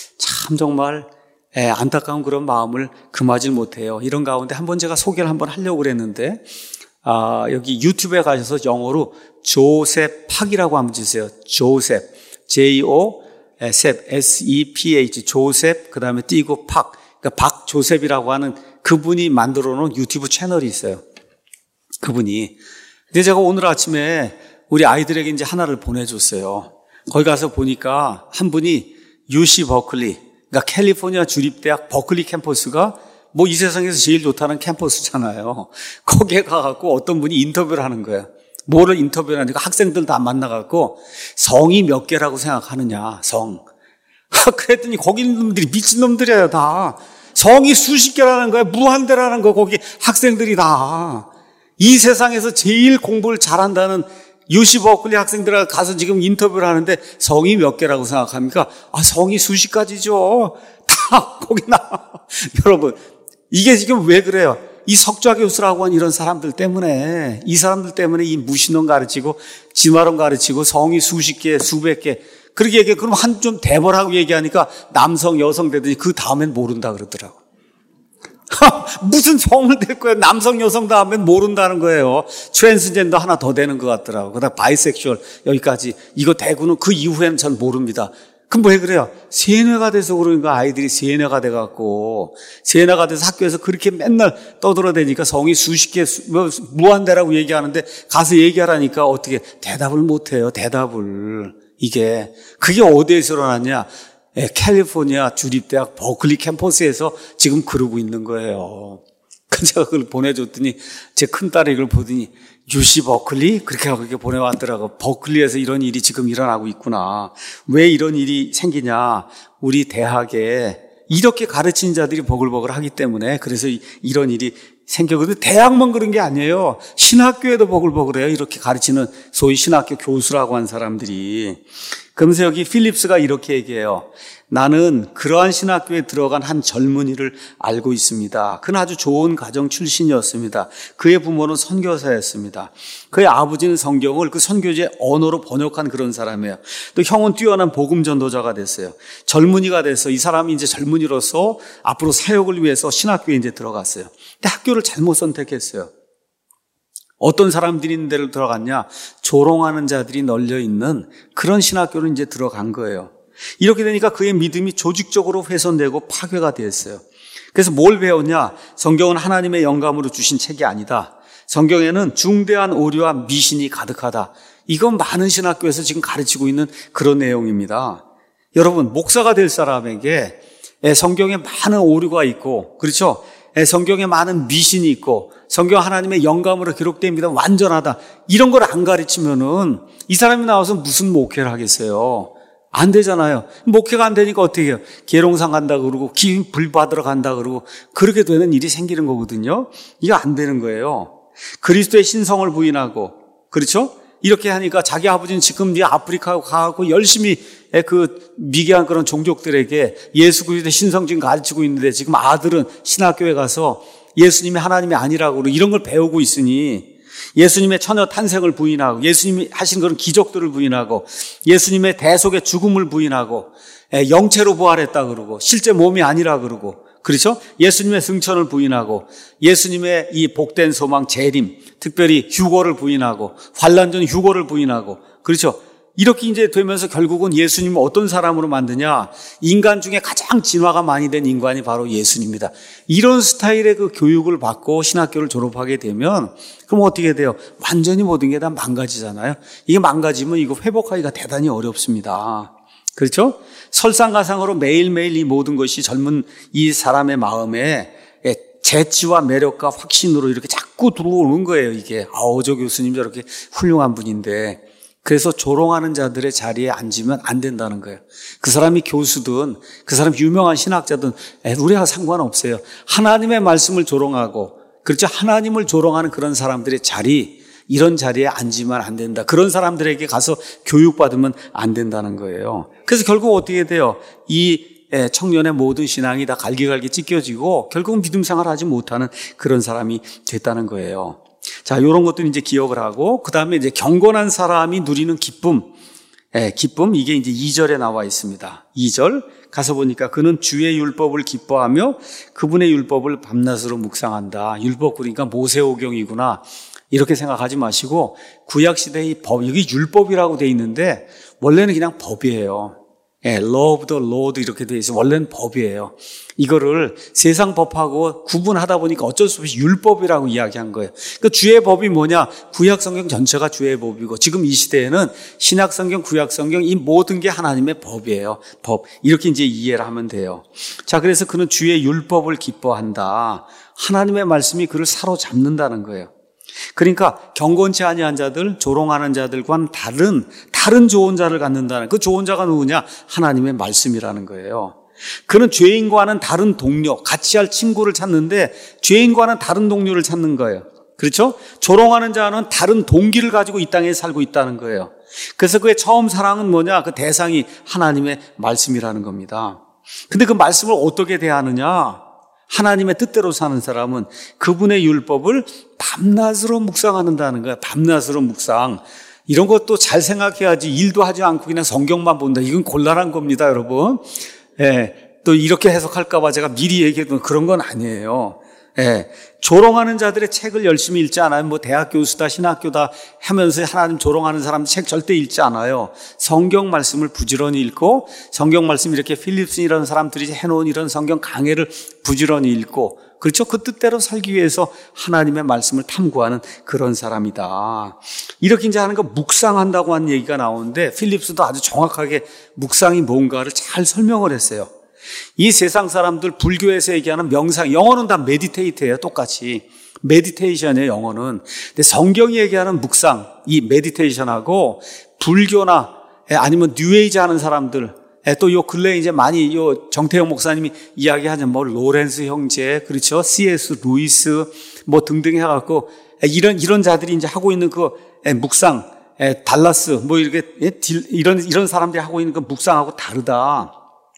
참 정말 예, 안타까운 그런 마음을 금하지 못해요. 이런 가운데 한번 제가 소개를 한번 하려고 그랬는데, 아, 여기 유튜브에 가셔서 영어로 조셉 팍이라고 한번 주세요. 조셉. J-O, S E P H, 조셉, 그 다음에 띄고 팍. 그러니까 박조셉이라고 하는 그분이 만들어 놓은 유튜브 채널이 있어요. 그분이. 근데 제가 오늘 아침에 우리 아이들에게 이제 하나를 보내줬어요. 거기 가서 보니까 한 분이 유씨 버클리, 그러니까 캘리포니아 주립대학 버클리 캠퍼스가 뭐 이 세상에서 제일 좋다는 캠퍼스잖아요. 거기에 가갖고 어떤 분이 인터뷰를 하는 거예요. 뭐를 인터뷰를 하니까 학생들 다 만나갖고 성이 몇 개라고 생각하느냐, 성. 그랬더니 거기 있는 놈들이 미친놈들이에요, 다. 성이 수십 개라는 거야, 무한대라는 거, 거기 학생들이 다. 이 세상에서 제일 공부를 잘한다는 유씨 버클리 학생들 가서 지금 인터뷰를 하는데 성이 몇 개라고 생각합니까? 아, 성이 수십 가지죠. 다 거기 나. 여러분, 이게 지금 왜 그래요? 이 석좌 교수라고 하는 이런 사람들 때문에, 이 사람들 때문에 이 무신론 가르치고 진화론 가르치고 성이 수십 개, 수백 개 그렇게 얘기해. 그럼 한 좀 대벌하고 얘기하니까 남성, 여성 되더니 그 다음엔 모른다 그러더라고. 무슨 성을 댈 거예요? 남성, 여성 다음엔 모른다는 거예요. 트랜스젠더 하나 더 되는 것 같더라고. 그 다음 바이섹슈얼 여기까지. 이거 대구는 그 이후에는 전 모릅니다. 그럼 왜 그래요? 세뇌가 돼서 그러니까 아이들이 세뇌가 돼갖고 세뇌가 돼서 학교에서 그렇게 맨날 떠들어대니까 성이 수십 개 무한대라고 얘기하는데 가서 얘기하라니까 어떻게 대답을 못해요. 대답을. 이게 그게 어디에서 일어났냐? 예, 캘리포니아 주립대학 버클리 캠퍼스에서 지금 그러고 있는 거예요. 그 제가 그걸 보내줬더니 제 큰딸이 이걸 보더니 유씨 버클리? 그렇게 하고 그렇게 보내왔더라고. 버클리에서 이런 일이 지금 일어나고 있구나. 왜 이런 일이 생기냐? 우리 대학에 이렇게 가르치는 자들이 버글버글 하기 때문에 그래서 이런 일이 생겼거든요. 대학만 그런 게 아니에요. 신학교에도 버글버글해요. 이렇게 가르치는 소위 신학교 교수라고 하는 사람들이. 그러면서 여기 필립스가 이렇게 얘기해요. 나는 그러한 신학교에 들어간 한 젊은이를 알고 있습니다. 그는 아주 좋은 가정 출신이었습니다. 그의 부모는 선교사였습니다. 그의 아버지는 성경을 그 선교지의 언어로 번역한 그런 사람이에요. 또 형은 뛰어난 복음 전도자가 됐어요. 젊은이가 돼서 이 사람이 이제 젊은이로서 앞으로 사역을 위해서 신학교에 이제 들어갔어요. 근데 학교를 잘못 선택했어요. 어떤 사람들이 있는 데를 들어갔냐? 조롱하는 자들이 널려 있는 그런 신학교를 이제 들어간 거예요. 이렇게 되니까 그의 믿음이 조직적으로 훼손되고 파괴가 되었어요. 그래서 뭘 배웠냐? 성경은 하나님의 영감으로 주신 책이 아니다. 성경에는 중대한 오류와 미신이 가득하다. 이건 많은 신학교에서 지금 가르치고 있는 그런 내용입니다. 여러분, 목사가 될 사람에게 성경에 많은 오류가 있고, 그렇죠? 성경에 많은 미신이 있고, 성경 하나님의 영감으로 기록됩니다. 완전하다. 이런 걸 안 가르치면은 이 사람이 나와서 무슨 목회를 하겠어요? 안 되잖아요. 목회가 안 되니까 어떻게 해요? 계룡산 간다 그러고, 기름 불 받으러 간다 그러고, 그렇게 되는 일이 생기는 거거든요. 이게 안 되는 거예요. 그리스도의 신성을 부인하고, 그렇죠? 이렇게 하니까 자기 아버지는 지금 아프리카 가고 열심히 그 미개한 그런 종족들에게 예수 그리스도의 신성 지금 가르치고 있는데, 지금 아들은 신학교에 가서 예수님이 하나님이 아니라고 이런 걸 배우고 있으니, 예수님의 처녀 탄생을 부인하고, 예수님이 하신 그런 기적들을 부인하고, 예수님의 대속의 죽음을 부인하고, 영체로 부활했다 그러고, 실제 몸이 아니라 그러고, 그렇죠? 예수님의 승천을 부인하고, 예수님의 이 복된 소망 재림, 특별히 휴거를 부인하고, 환난 전 휴거를 부인하고, 그렇죠? 이렇게 이제 되면서 결국은 예수님을 어떤 사람으로 만드냐? 인간 중에 가장 진화가 많이 된 인간이 바로 예수님이다. 이런 스타일의 그 교육을 받고 신학교를 졸업하게 되면, 그럼 어떻게 돼요? 완전히 모든 게 다 망가지잖아요. 이게 망가지면 이거 회복하기가 대단히 어렵습니다. 그렇죠? 설상가상으로 매일매일 이 모든 것이 젊은 이 사람의 마음에 재치와 매력과 확신으로 이렇게 자꾸 들어오는 거예요, 이게. 아우, 저 교수님 저렇게 훌륭한 분인데. 그래서 조롱하는 자들의 자리에 앉으면 안 된다는 거예요. 그 사람이 교수든 그 사람 유명한 신학자든 우리가 상관없어요. 하나님의 말씀을 조롱하고, 그렇죠? 하나님을 조롱하는 그런 사람들의 자리, 이런 자리에 앉으면 안 된다. 그런 사람들에게 가서 교육받으면 안 된다는 거예요. 그래서 결국 어떻게 돼요? 이 청년의 모든 신앙이 다 갈기갈기 찢겨지고 결국은 믿음 생활을 하지 못하는 그런 사람이 됐다는 거예요. 자, 이런 것들은 이제 기억을 하고, 그 다음에 이제 경건한 사람이 누리는 기쁨. 예, 기쁨, 이게 이제 이 절에 나와 있습니다. 이 절 가서 보니까 그는 주의 율법을 기뻐하며 그분의 율법을 밤낮으로 묵상한다. 율법 그러니까 모세오경이구나. 이렇게 생각하지 마시고, 구약시대의 법, 여기 율법이라고 돼 있는데, 원래는 그냥 법이에요. 예, law of the Lord 이렇게 돼 있어요. 원래는 법이에요. 이거를 세상 법하고 구분하다 보니까 어쩔 수 없이 율법이라고 이야기한 거예요. 그러니까 주의 법이 뭐냐? 구약 성경 전체가 주의 법이고, 지금 이 시대에는 신약 성경, 구약 성경 이 모든 게 하나님의 법이에요. 법. 이렇게 이제 이해를 하면 돼요. 자, 그래서 그는 주의 율법을 기뻐한다. 하나님의 말씀이 그를 사로잡는다는 거예요. 그러니까 경건치 아니한 자들, 조롱하는 자들과는 다른 다른 좋은 자를 갖는다는, 그 좋은 자가 누구냐? 하나님의 말씀이라는 거예요. 그는 죄인과는 다른 동료, 같이 할 친구를 찾는데 죄인과는 다른 동료를 찾는 거예요. 그렇죠? 조롱하는 자는 다른 동기를 가지고 이 땅에 살고 있다는 거예요. 그래서 그의 처음 사랑은 뭐냐? 그 대상이 하나님의 말씀이라는 겁니다. 근데 그 말씀을 어떻게 대하느냐? 하나님의 뜻대로 사는 사람은 그분의 율법을 밤낮으로 묵상한다는 거야. 밤낮으로 묵상. 이런 것도 잘 생각해야지. 일도 하지 않고 그냥 성경만 본다. 이건 곤란한 겁니다, 여러분. 예, 또 이렇게 해석할까 봐 제가 미리 얘기해도 그런 건 아니에요. 예, 조롱하는 자들의 책을 열심히 읽지 않아요. 뭐 대학 교수다, 신학교다 하면서 하나님 조롱하는 사람 책 절대 읽지 않아요. 성경 말씀을 부지런히 읽고, 성경 말씀 이렇게 필립슨 이런 사람들이 해놓은 이런 성경 강해를 부지런히 읽고, 그렇죠? 그 뜻대로 살기 위해서 하나님의 말씀을 탐구하는 그런 사람이다. 이렇게 이제 하는 거 묵상한다고 하는 얘기가 나오는데, 필립스도 아주 정확하게 묵상이 뭔가를 잘 설명을 했어요. 이 세상 사람들 불교에서 얘기하는 명상, 영어는 다 메디테이트예요. 똑같이 메디테이션이에요, 영어는. 근데 성경이 얘기하는 묵상, 이 메디테이션하고 불교나 아니면 뉴에이지 하는 사람들, 또 요 근래에 이제 많이 요 정태영 목사님이 이야기하는 뭐 로렌스 형제, 그렇죠? 씨에스 루이스 뭐 등등 해갖고 이런 이런 자들이 이제 하고 있는 그 묵상, 달라스 뭐 이렇게 이런 이런 사람들이 하고 있는 그 묵상하고 다르다.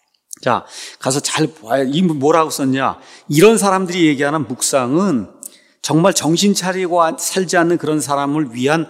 자, 가서 잘 봐요. 이 뭐라고 썼냐? 이런 사람들이 얘기하는 묵상은 정말 정신 차리고 살지 않는 그런 사람을 위한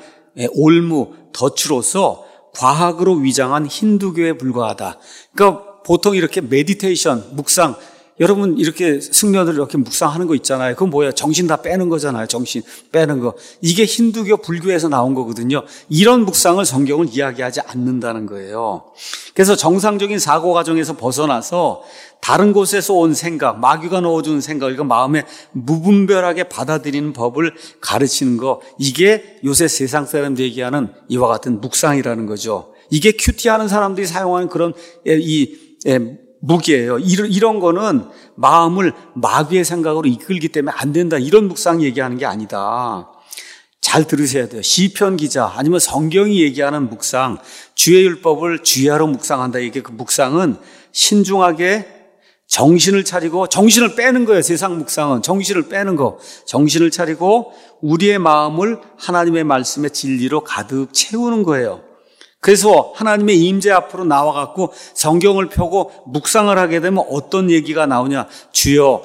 올무, 덫으로서 과학으로 위장한 힌두교에 불과하다. 그러니까 보통 이렇게 메디테이션, 묵상, 여러분 이렇게 승려들 이렇게 묵상하는 거 있잖아요. 그건 뭐예요? 정신 다 빼는 거잖아요. 정신 빼는 거. 이게 힌두교 불교에서 나온 거거든요. 이런 묵상을 성경은 이야기하지 않는다는 거예요. 그래서 정상적인 사고 과정에서 벗어나서 다른 곳에서 온 생각, 마귀가 넣어준 생각, 이거 마음에 무분별하게 받아들이는 법을 가르치는 거, 이게 요새 세상 사람들이 얘기하는 이와 같은 묵상이라는 거죠. 이게 큐티하는 사람들이 사용하는 그런 이 무기예요. 이런, 이런 거는 마음을 마귀의 생각으로 이끌기 때문에 안 된다. 이런 묵상 얘기하는 게 아니다. 잘 들으셔야 돼요. 시편 기자 아니면 성경이 얘기하는 묵상, 주의 율법을 주야로 묵상한다. 이게 그 묵상은 신중하게 정신을 차리고, 정신을 빼는 거예요. 세상 묵상은 정신을 빼는 거. 정신을 차리고 우리의 마음을 하나님의 말씀의 진리로 가득 채우는 거예요. 그래서 하나님의 임재 앞으로 나와갖고 성경을 펴고 묵상을 하게 되면 어떤 얘기가 나오냐? 주여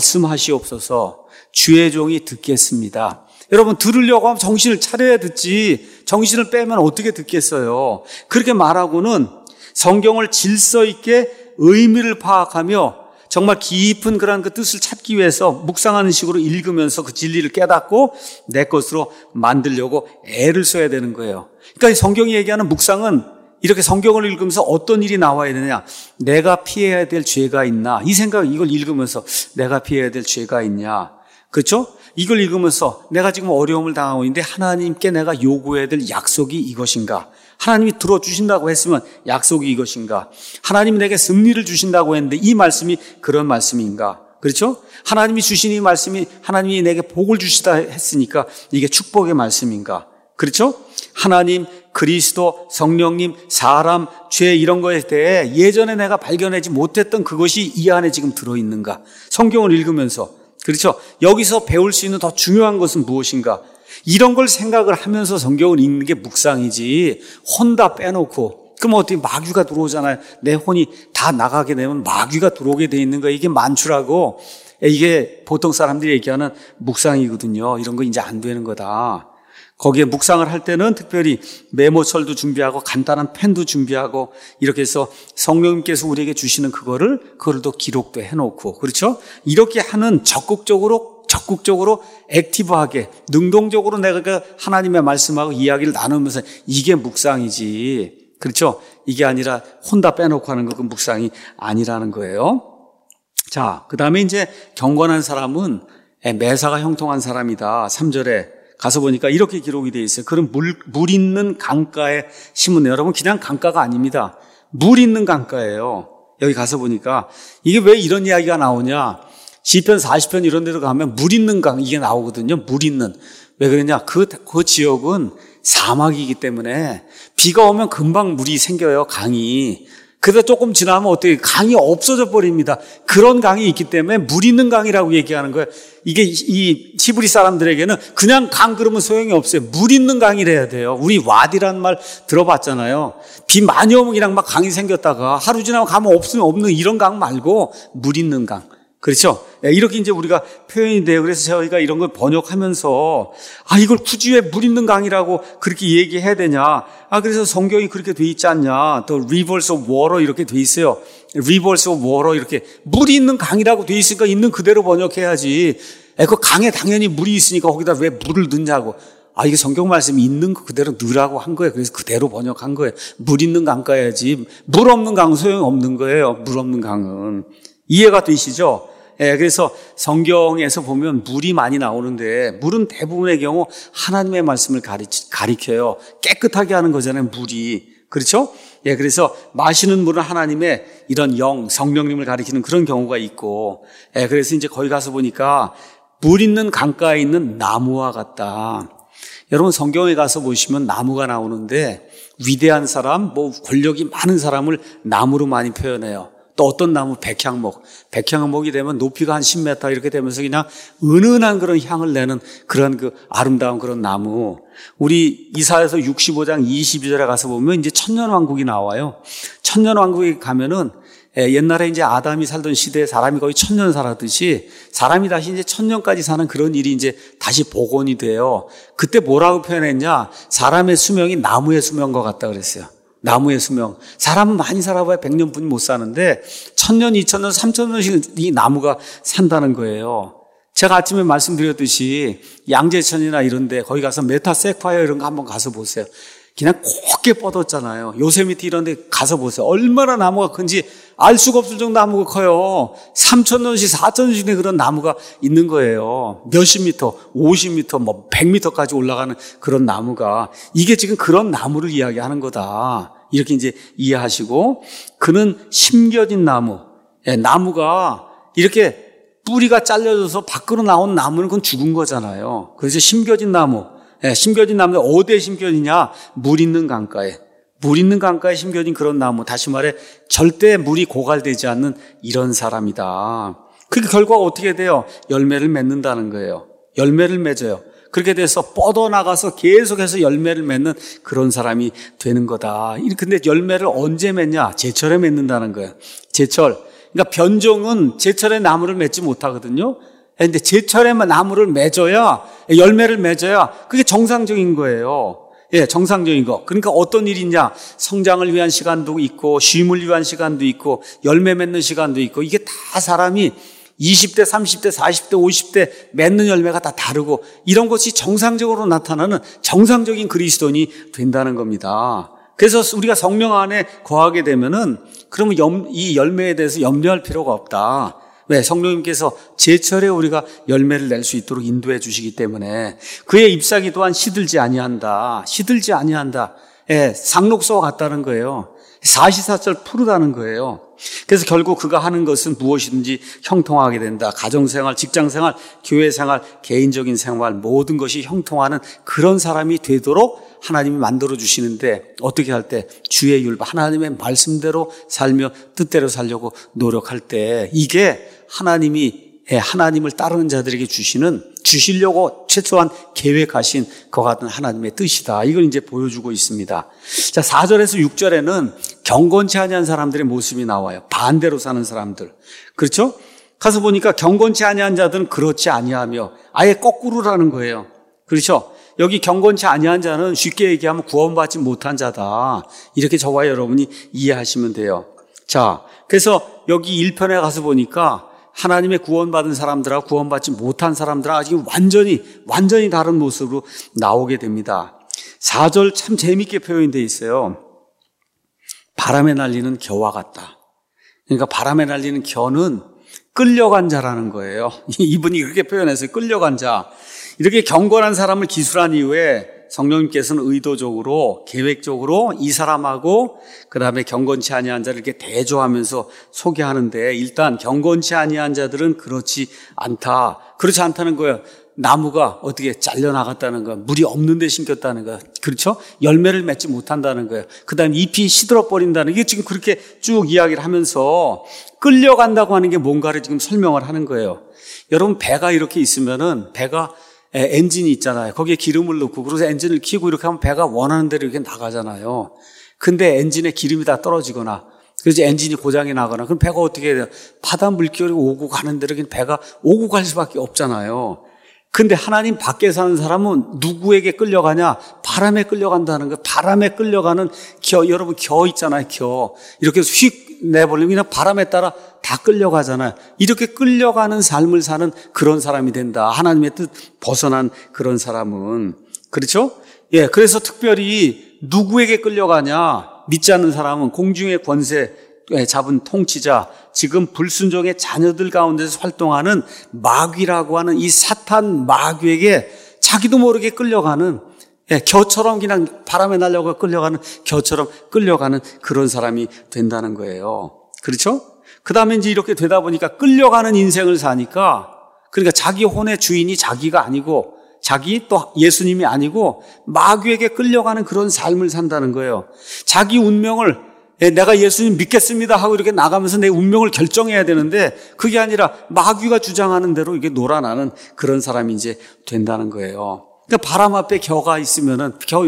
말씀하시옵소서. 주의 종이 듣겠습니다. 여러분, 들으려고 하면 정신을 차려야 듣지, 정신을 빼면 어떻게 듣겠어요? 그렇게 말하고는 성경을 질서 있게 의미를 파악하며 정말 깊은 그런 그 뜻을 찾기 위해서 묵상하는 식으로 읽으면서 그 진리를 깨닫고 내 것으로 만들려고 애를 써야 되는 거예요. 그러니까 성경이 얘기하는 묵상은 이렇게 성경을 읽으면서 어떤 일이 나와야 되느냐? 내가 피해야 될 죄가 있나? 이 생각, 이걸 읽으면서 내가 피해야 될 죄가 있냐? 그렇죠? 이걸 읽으면서 내가 지금 어려움을 당하고 있는데 하나님께 내가 요구해야 될 약속이 이것인가? 하나님이 들어주신다고 했으면 약속이 이것인가? 하나님이 내게 승리를 주신다고 했는데 이 말씀이 그런 말씀인가? 그렇죠? 하나님이 주신 이 말씀이 하나님이 내게 복을 주시다 했으니까 이게 축복의 말씀인가? 그렇죠? 하나님, 그리스도, 성령님, 사람, 죄 이런 거에 대해 예전에 내가 발견하지 못했던 그것이 이 안에 지금 들어있는가? 성경을 읽으면서. 그렇죠? 여기서 배울 수 있는 더 중요한 것은 무엇인가? 이런 걸 생각을 하면서 성경을 읽는 게 묵상이지, 혼 다 빼놓고, 그럼 어떻게 마귀가 들어오잖아요. 내 혼이 다 나가게 되면 마귀가 들어오게 돼 있는 거예요. 이게 만추라고, 이게 보통 사람들이 얘기하는 묵상이거든요. 이런 거 이제 안 되는 거다. 거기에 묵상을 할 때는 특별히 메모철도 준비하고 간단한 펜도 준비하고 이렇게 해서 성령님께서 우리에게 주시는 그거를 그걸 또 기록도 해놓고, 그렇죠? 이렇게 하는 적극적으로 적극적으로 액티브하게 능동적으로 내가 하나님의 말씀하고 이야기를 나누면서 이게 묵상이지, 그렇죠? 이게 아니라 혼다 빼놓고 하는 거, 그 묵상이 아니라는 거예요. 자, 그 다음에 이제 경건한 사람은 매사가 형통한 사람이다. 삼 절에 가서 보니까 이렇게 기록이 되어 있어요. 그런 물, 물 있는 강가에 심은, 여러분 그냥 강가가 아닙니다. 물 있는 강가예요. 여기 가서 보니까 이게 왜 이런 이야기가 나오냐? 시편 사십 편 이런 데로 가면 물 있는 강 이게 나오거든요. 물 있는. 왜 그러냐? 그, 그 지역은 사막이기 때문에 비가 오면 금방 물이 생겨요. 강이. 그래서 조금 지나면 어떻게 강이 없어져 버립니다. 그런 강이 있기 때문에 물 있는 강이라고 얘기하는 거예요. 이게 이 히브리 사람들에게는 그냥 강 그러면 소용이 없어요. 물 있는 강이래야 돼요. 우리 와디라는 말 들어봤잖아요. 비 많이 오면 그냥 막 강이 생겼다가 하루 지나면 가면 없으면 없는 이런 강 말고 물 있는 강. 그렇죠? 이렇게 이제 우리가 표현이 돼요. 그래서 저희가 이런 걸 번역하면서 아, 이걸 굳이 왜 물 있는 강이라고 그렇게 얘기해야 되냐? 아, 그래서 성경이 그렇게 돼 있지 않냐? 또 rivers of water 이렇게 돼 있어요. rivers of water 이렇게 물이 있는 강이라고 돼 있으니까 있는 그대로 번역해야지. 그 강에 당연히 물이 있으니까 거기다 왜 물을 넣냐고. 아, 이게 성경 말씀이 있는 거 그대로 넣으라고 한 거예요. 그래서 그대로 번역한 거예요. 물 있는 강 가야지. 물 없는 강은 소용없는 거예요. 물 없는 강은. 이해가 되시죠? 예, 그래서 성경에서 보면 물이 많이 나오는데 물은 대부분의 경우 하나님의 말씀을 가리, 가리켜요. 깨끗하게 하는 거잖아요, 물이. 그렇죠? 예, 그래서 마시는 물은 하나님의 이런 영, 성령님을 가리키는 그런 경우가 있고, 예, 그래서 이제 거기 가서 보니까 물 있는 강가에 있는 나무와 같다. 여러분 성경에 가서 보시면 나무가 나오는데 위대한 사람, 뭐 권력이 많은 사람을 나무로 많이 표현해요. 또 어떤 나무, 백향목. 백향목이 되면 높이가 한 십 미터 이렇게 되면서 그냥 은은한 그런 향을 내는 그런 그 아름다운 그런 나무. 우리 이사야서 육십오 장 이십이 절에 가서 보면 이제 천년왕국이 나와요. 천년왕국에 가면은 옛날에 이제 아담이 살던 시대에 사람이 거의 천년 살았듯이 사람이 다시 이제 천년까지 사는 그런 일이 이제 다시 복원이 돼요. 그때 뭐라고 표현했냐? 사람의 수명이 나무의 수명과 같다 그랬어요. 나무의 수명. 사람은 많이 살아봐야 백 년뿐이 못 사는데 천년, 이천년, 삼천년씩 이 나무가 산다는 거예요. 제가 아침에 말씀드렸듯이 양재천이나 이런 데 거기 가서 메타세콰이어 이런 거 한번 가서 보세요. 그냥 곱게 뻗었잖아요. 요세미티 이런 데 가서 보세요. 얼마나 나무가 큰지 알 수가 없을 정도 나무가 커요. 삼천 년씩, 사천 년씩 그런 나무가 있는 거예요. 몇십 미터, 오십 미터, 뭐 백 미터까지 올라가는 그런 나무가. 이게 지금 그런 나무를 이야기하는 거다. 이렇게 이제 이해하시고, 그는 심겨진 나무. 예, 나무가 이렇게 뿌리가 잘려져서 밖으로 나온 나무는 그건 죽은 거잖아요. 그래서 심겨진 나무. 예, 심겨진 나무는 어디에 심겨지냐? 물 있는 강가에. 물 있는 강가에 심겨진 그런 나무. 다시 말해 절대 물이 고갈되지 않는 이런 사람이다. 그 결과가 어떻게 돼요? 열매를 맺는다는 거예요. 열매를 맺어요. 그렇게 돼서 뻗어나가서 계속해서 열매를 맺는 그런 사람이 되는 거다. 근데 열매를 언제 맺냐? 제철에 맺는다는 거예요. 제철. 그러니까 변종은 제철에 나무를 맺지 못하거든요. 그런데 제철에만 나무를 맺어야, 열매를 맺어야 그게 정상적인 거예요. 예, 정상적인 거. 그러니까 어떤 일이냐? 성장을 위한 시간도 있고, 쉼을 위한 시간도 있고, 열매 맺는 시간도 있고, 이게 다 사람이 이십 대, 삼십 대, 사십 대, 오십 대 맺는 열매가 다 다르고, 이런 것이 정상적으로 나타나는 정상적인 그리스도인이 된다는 겁니다. 그래서 우리가 성령 안에 거하게 되면은, 그러면 염, 이 열매에 대해서 염려할 필요가 없다. 왜? 성령님께서 제철에 우리가 열매를 낼 수 있도록 인도해 주시기 때문에 그의 잎사귀 또한 시들지 아니한다. 시들지 아니한다. 예, 상록소와 같다는 거예요. 사시사철 푸르다는 거예요. 그래서 결국 그가 하는 것은 무엇이든지 형통하게 된다. 가정생활, 직장생활, 교회생활, 개인적인 생활 모든 것이 형통하는 그런 사람이 되도록 하나님이 만들어 주시는데 어떻게 할 때? 주의 율법, 하나님의 말씀대로 살며 뜻대로 살려고 노력할 때 이게 하나님이 하나님을 따르는 자들에게 주시는 주시려고 최초한 계획하신 그 같은 하나님의 뜻이다. 이걸 이제 보여주고 있습니다. 자, 사 절에서 육 절에는 경건치 아니한 사람들의 모습이 나와요. 반대로 사는 사람들. 그렇죠? 가서 보니까 경건치 아니한 자들은 그렇지 아니하며 아예 거꾸로라는 거예요. 그렇죠? 여기 경건치 아니한 자는 쉽게 얘기하면 구원받지 못한 자다. 이렇게 저와 여러분이 이해하시면 돼요. 자, 그래서 여기 일 편에 가서 보니까 하나님의 구원받은 사람들하고 구원받지 못한 사람들하고 지금 완전히 완전히 다른 모습으로 나오게 됩니다. 사 절 참 재미있게 표현되어 있어요. 바람에 날리는 겨와 같다. 그러니까 바람에 날리는 겨는 끌려간 자라는 거예요. 이분이 그렇게 표현했어요. 끌려간 자. 이렇게 경건한 사람을 기술한 이후에 성령님께서는 의도적으로 계획적으로 이 사람하고 그다음에 경건치 아니한 자를 이렇게 대조하면서 소개하는데 일단 경건치 아니한 자들은 그렇지 않다. 그렇지 않다는 거예요. 나무가 어떻게 잘려나갔다는 거, 물이 없는 데 심겼다는 거, 그렇죠? 열매를 맺지 못한다는 거예요. 그다음에 잎이 시들어버린다는 게 지금 그렇게 쭉 이야기를 하면서 끌려간다고 하는 게 뭔가를 지금 설명을 하는 거예요. 여러분 배가 이렇게 있으면은 배가 엔진이 있잖아요. 거기에 기름을 넣고 그래서 엔진을 켜고 이렇게 하면 배가 원하는 대로 이렇게 나가잖아요. 근데 엔진에 기름이 다 떨어지거나 그래서 엔진이 고장이 나거나 그럼 배가 어떻게 해야 돼요? 바다 물결이 오고 가는 대로 배가 오고 갈 수밖에 없잖아요. 근데 하나님 밖에 사는 사람은 누구에게 끌려가냐? 바람에 끌려간다는 거예요. 바람에 끌려가는 겨, 여러분 겨 있잖아요. 겨. 이렇게 휙 내버리면 그냥 바람에 따라 다 끌려가잖아요. 이렇게 끌려가는 삶을 사는 그런 사람이 된다. 하나님의 뜻 벗어난 그런 사람은. 그렇죠? 예, 그래서 특별히 누구에게 끌려가냐? 믿지 않는 사람은 공중의 권세 잡은 통치자, 지금 불순종의 자녀들 가운데서 활동하는 마귀라고 하는 이 사탄 마귀에게 자기도 모르게 끌려가는, 예, 겨처럼 그냥 바람에 날려가 끌려가는 겨처럼 끌려가는 그런 사람이 된다는 거예요. 그렇죠? 그 다음에 이제 이렇게 되다 보니까 끌려가는 인생을 사니까, 그러니까 자기 혼의 주인이 자기가 아니고 자기 또 예수님이 아니고 마귀에게 끌려가는 그런 삶을 산다는 거예요. 자기 운명을 내가 예수님 믿겠습니다 하고 이렇게 나가면서 내 운명을 결정해야 되는데 그게 아니라 마귀가 주장하는 대로 이게 놀아나는 그런 사람이 이제 된다는 거예요. 그러니까 바람 앞에 겨가 있으면은 겨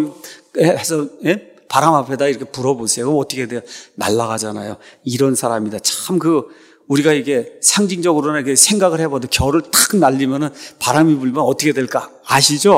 해서 예? 바람 앞에다 이렇게 불어보세요. 그럼 어떻게 돼요? 날아가잖아요. 이런 사람이다. 참 그 우리가 이게 상징적으로는 이렇게 생각을 해봐도 겨를 탁 날리면은 바람이 불면 어떻게 될까 아시죠?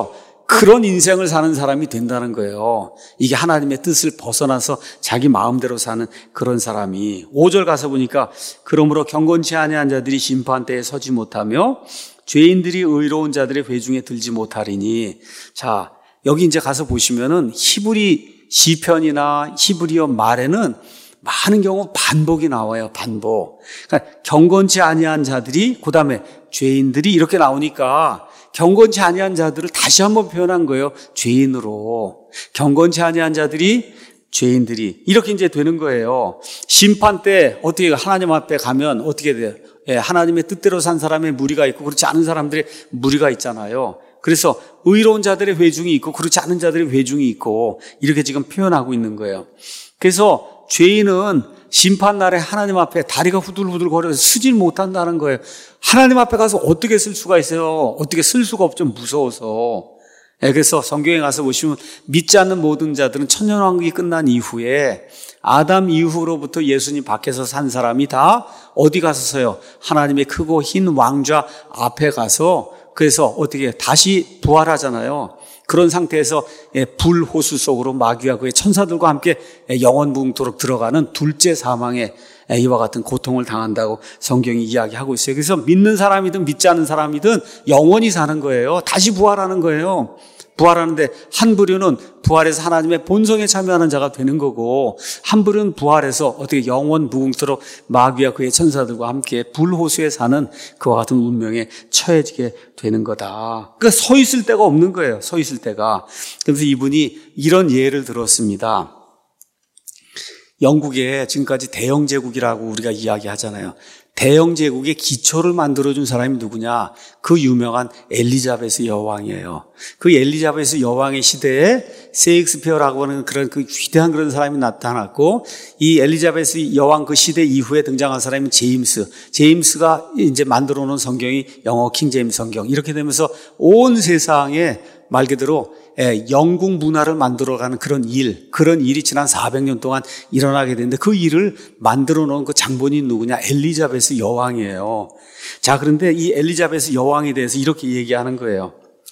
그런 인생을 사는 사람이 된다는 거예요. 이게 하나님의 뜻을 벗어나서 자기 마음대로 사는 그런 사람이. 오 절 가서 보니까 그러므로 경건치 아니한 자들이 심판대에 서지 못하며 죄인들이 의로운 자들의 회중에 들지 못하리니. 자, 여기 이제 가서 보시면은 히브리 시편이나 히브리어 말에는 많은 경우 반복이 나와요. 반복. 그러니까 경건치 아니한 자들이, 그다음에 죄인들이 이렇게 나오니까 경건치 아니한 자들을 다시 한번 표현한 거예요. 죄인으로. 경건치 아니한 자들이, 죄인들이 이렇게 이제 되는 거예요. 심판 때 어떻게 하나님 앞에 가면 어떻게 돼요? 예, 하나님의 뜻대로 산 사람의 무리가 있고 그렇지 않은 사람들의 무리가 있잖아요. 그래서 의로운 자들의 회중이 있고 그렇지 않은 자들의 회중이 있고 이렇게 지금 표현하고 있는 거예요. 그래서 죄인은 심판날에 하나님 앞에 다리가 후들후들 거려서 쓰질 못한다는 거예요. 하나님 앞에 가서 어떻게 쓸 수가 있어요? 어떻게 쓸 수가 없죠. 무서워서. 예, 그래서 성경에 가서 보시면 믿지 않는 모든 자들은 천년왕국이 끝난 이후에 아담 이후로부터 예수님 밖에서 산 사람이 다 어디 가서 서요? 하나님의 크고 흰 왕좌 앞에 가서 그래서 어떻게 다시 부활하잖아요. 그런 상태에서 불호수 속으로 마귀와 그의 천사들과 함께 영원무궁토록 들어가는 둘째 사망에 이와 같은 고통을 당한다고 성경이 이야기하고 있어요. 그래서 믿는 사람이든 믿지 않는 사람이든 영원히 사는 거예요. 다시 부활하는 거예요. 부활하는데 한 부류는 부활해서 하나님의 본성에 참여하는 자가 되는 거고 한 부류는 부활해서 어떻게 영원 무궁토록 마귀와 그의 천사들과 함께 불호수에 사는 그와 같은 운명에 처해지게 되는 거다. 그러니까 서 있을 데가 없는 거예요. 서 있을 데가. 그래서 이분이 이런 예를 들었습니다. 영국에 지금까지 대영 제국이라고 우리가 이야기하잖아요. 대영 제국의 기초를 만들어준 사람이 누구냐? 그 유명한 엘리자베스 여왕이에요. 그 엘리자베스 여왕의 시대에 세익스피어라고 하는 그런 그 위대한 그런 사람이 나타났고, 이 엘리자베스 여왕 그 시대 이후에 등장한 사람이 제임스. 제임스가 이제 만들어 놓은 성경이 영어 킹제임스 성경. 이렇게 되면서 온 세상에 말 그대로 영국 문화를 만들어가는 그런 일, 그런 일이 지난 사백 년 동안 일어나게 되는데 그 일을 만들어 놓은 그 장본이 누구냐? 엘리자베스 여왕이에요. 자, 그런데 이 엘리자베스 여왕에 대해서 이렇게 얘기하는 거예요.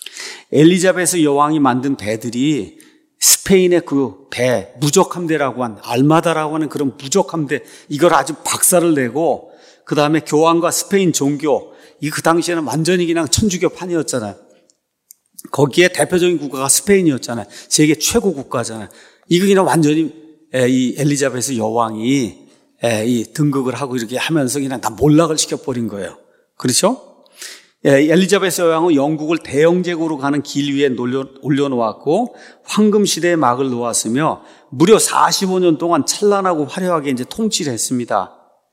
엘리자베스 여왕이 만든 배들이 스페인의 그 배, 무적함대라고 한, 알마다라고 하는 그런 무적함대, 이걸 아주 박살을 내고, 그 다음에 교황과 스페인 종교, 이 그 당시에는 완전히 그냥 천주교판이었잖아요. 거기에 대표적인 국가가 스페인이었잖아요. 세계 최고 국가잖아요. 이거 그냥 완전히 이 엘리자베스 여왕이 이 등극을 하고 이렇게 하면서 그냥 다 몰락을 시켜버린 거예요. 그렇죠? 엘리자베스 여왕은 영국을 대영제국으로 가는 길 위에 올려놓았고 황금시대의 막을 놓았으며 무려 사십오 년 동안 찬란하고 화려하게 이제 통치를 했습니다.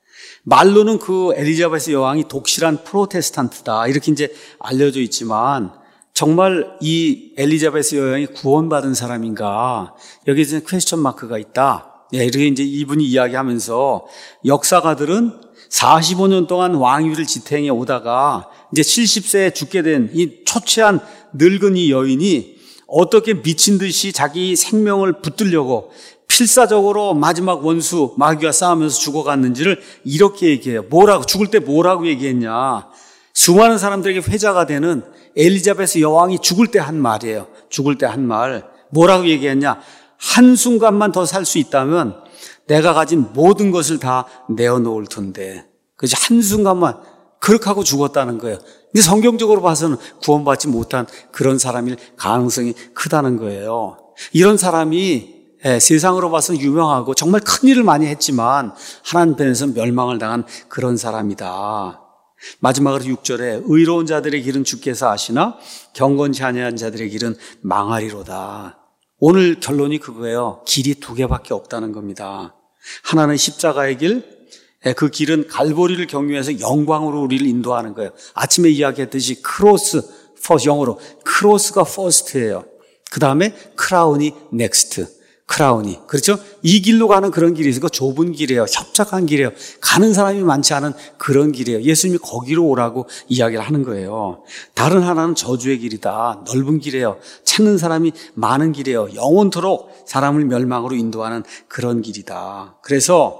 말로는 그 엘리자베스 여왕이 독실한 프로테스탄트다 이렇게 이제 알려져 있지만 정말 이 엘리자베스 여왕이 구원받은 사람인가? 여기에 이제 퀘스천 마크가 있다. 예, 이렇게 이제 이분이 이야기하면서 역사가들은 사십오 년 동안 왕위를 지탱해 오다가 이제 칠십 세에 죽게 된 이 초췌한 늙은이 여인이 어떻게 미친 듯이 자기 생명을 붙들려고 필사적으로 마지막 원수 마귀와 싸우면서 죽어갔는지를 이렇게 얘기해요. 뭐라고, 죽을 때 뭐라고 얘기했냐? 수많은 사람들에게 회자가 되는 엘리자베스 여왕이 죽을 때 한 말이에요. 죽을 때 한 말. 뭐라고 얘기했냐? 한순간만 더 살 수 있다면 내가 가진 모든 것을 다 내어놓을 텐데. 그래서 한순간만 그렇게 하고 죽었다는 거예요. 근데 성경적으로 봐서는 구원받지 못한 그런 사람일 가능성이 크다는 거예요. 이런 사람이 세상으로 봐서는 유명하고 정말 큰 일을 많이 했지만 하나님 편에서 멸망을 당한 그런 사람이다. 마지막으로 육 절에 의로운 자들의 길은 주께서 아시나 경건치 아니한 자들의 길은 망하리로다. 오늘 결론이 그거예요. 길이 두 개밖에 없다는 겁니다. 하나는 십자가의 길, 그 길은 갈보리를 경유해서 영광으로 우리를 인도하는 거예요. 아침에 이야기했듯이 크로스, 퍼스트, 영어로 크로스가 퍼스트예요. 그 다음에 크라운이 넥스트. 크라운이. 그렇죠? 이 길로 가는 그런 길이 있어요. 좁은 길이에요. 협착한 길이에요. 가는 사람이 많지 않은 그런 길이에요. 예수님이 거기로 오라고 이야기를 하는 거예요. 다른 하나는 저주의 길이다. 넓은 길이에요. 찾는 사람이 많은 길이에요. 영원토록 사람을 멸망으로 인도하는 그런 길이다. 그래서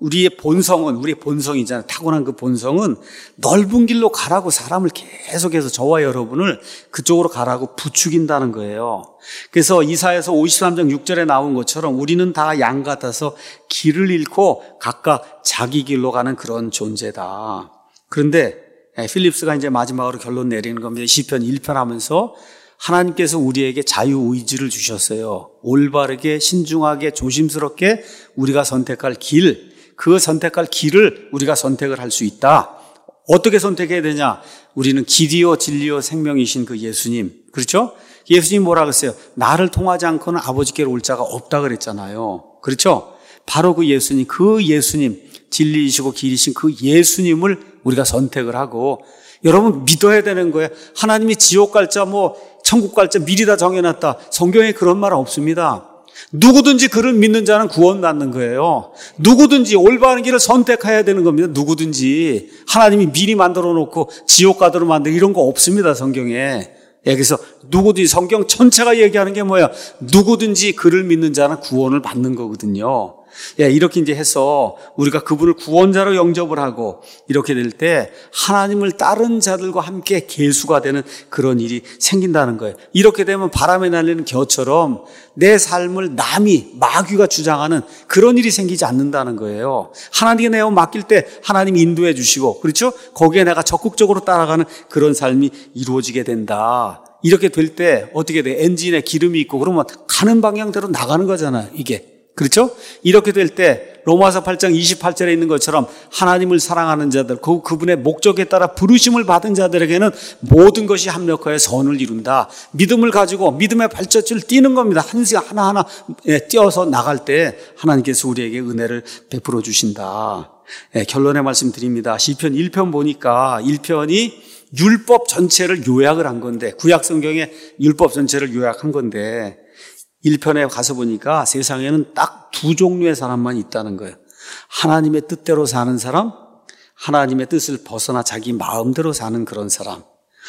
우리의 본성은, 우리의 본성이잖아요. 타고난 그 본성은 넓은 길로 가라고 사람을 계속해서 저와 여러분을 그쪽으로 가라고 부추긴다는 거예요. 그래서 이사야서 오십삼 장 육 절에 나온 것처럼 우리는 다 양 같아서 길을 잃고 각각 자기 길로 가는 그런 존재다. 그런데 필립스가 이제 마지막으로 결론 내리는 겁니다. 시편 일 편 하면서 하나님께서 우리에게 자유의지를 주셨어요. 올바르게 신중하게 조심스럽게 우리가 선택할 길, 그 선택할 길을 우리가 선택을 할 수 있다. 어떻게 선택해야 되냐? 우리는 길이요 진리요 생명이신 그 예수님, 그렇죠? 예수님 뭐라 그랬어요? 나를 통하지 않고는 아버지께로 올 자가 없다 그랬잖아요. 그렇죠? 바로 그 예수님, 그 예수님, 진리이시고 길이신 그 예수님을 우리가 선택을 하고, 여러분 믿어야 되는 거예요. 하나님이 지옥 갈자 뭐 천국 갈자 미리 다 정해놨다. 성경에 그런 말 없습니다. 누구든지 그를 믿는 자는 구원받는 거예요. 누구든지 올바른 길을 선택해야 되는 겁니다. 누구든지. 하나님이 미리 만들어 놓고 지옥 가도록 만들 이런 거 없습니다. 성경에. 예, 그래서 누구든지, 성경 전체가 얘기하는 게 뭐야? 누구든지 그를 믿는 자는 구원을 받는 거거든요. 예, 이렇게 이제 해서 우리가 그분을 구원자로 영접을 하고 이렇게 될 때 하나님을 따른 자들과 함께 계수가 되는 그런 일이 생긴다는 거예요. 이렇게 되면 바람에 날리는 겨처럼 내 삶을 남이, 마귀가 주장하는 그런 일이 생기지 않는다는 거예요. 하나님께 내어 맡길 때 하나님이 인도해 주시고, 그렇죠? 거기에 내가 적극적으로 따라가는 그런 삶이 이루어지게 된다. 이렇게 될 때 어떻게 돼? 엔진에 기름이 있고 그러면 가는 방향대로 나가는 거잖아요, 이게. 그렇죠? 이렇게 될 때 로마서 팔 장 이십팔 절에 있는 것처럼 하나님을 사랑하는 자들, 그 그분의 목적에 따라 부르심을 받은 자들에게는 모든 것이 합력하여 선을 이룬다. 믿음을 가지고 믿음의 발자취를 띄는 겁니다. 한 시간 하나하나 띄어서 나갈 때 하나님께서 우리에게 은혜를 베풀어 주신다. 예, 결론의 말씀 드립니다. 시편 일 편 보니까 일 편이 율법 전체를 요약을 한 건데, 구약 성경의 율법 전체를 요약한 건데 일 편에 가서 보니까 세상에는 딱 두 종류의 사람만 있다는 거예요. 하나님의 뜻대로 사는 사람, 하나님의 뜻을 벗어나 자기 마음대로 사는 그런 사람.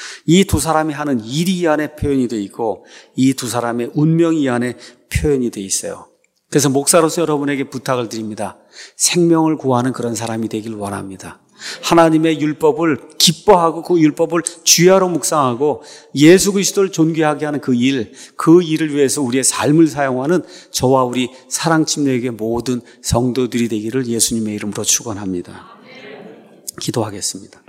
이 두 사람이 하는 일이 이 안에 표현이 되어 있고 이 두 사람의 운명이 이 안에 표현이 되어 있어요. 그래서 목사로서 여러분에게 부탁을 드립니다. 생명을 구하는 그런 사람이 되길 원합니다. 하나님의 율법을 기뻐하고 그 율법을 주야로 묵상하고 예수 그리스도를 존귀하게 하는 그 일, 그 일을 위해서 우리의 삶을 사용하는 저와 우리 사랑침례교회 모든 성도들이 되기를 예수님의 이름으로 축원합니다. 기도하겠습니다.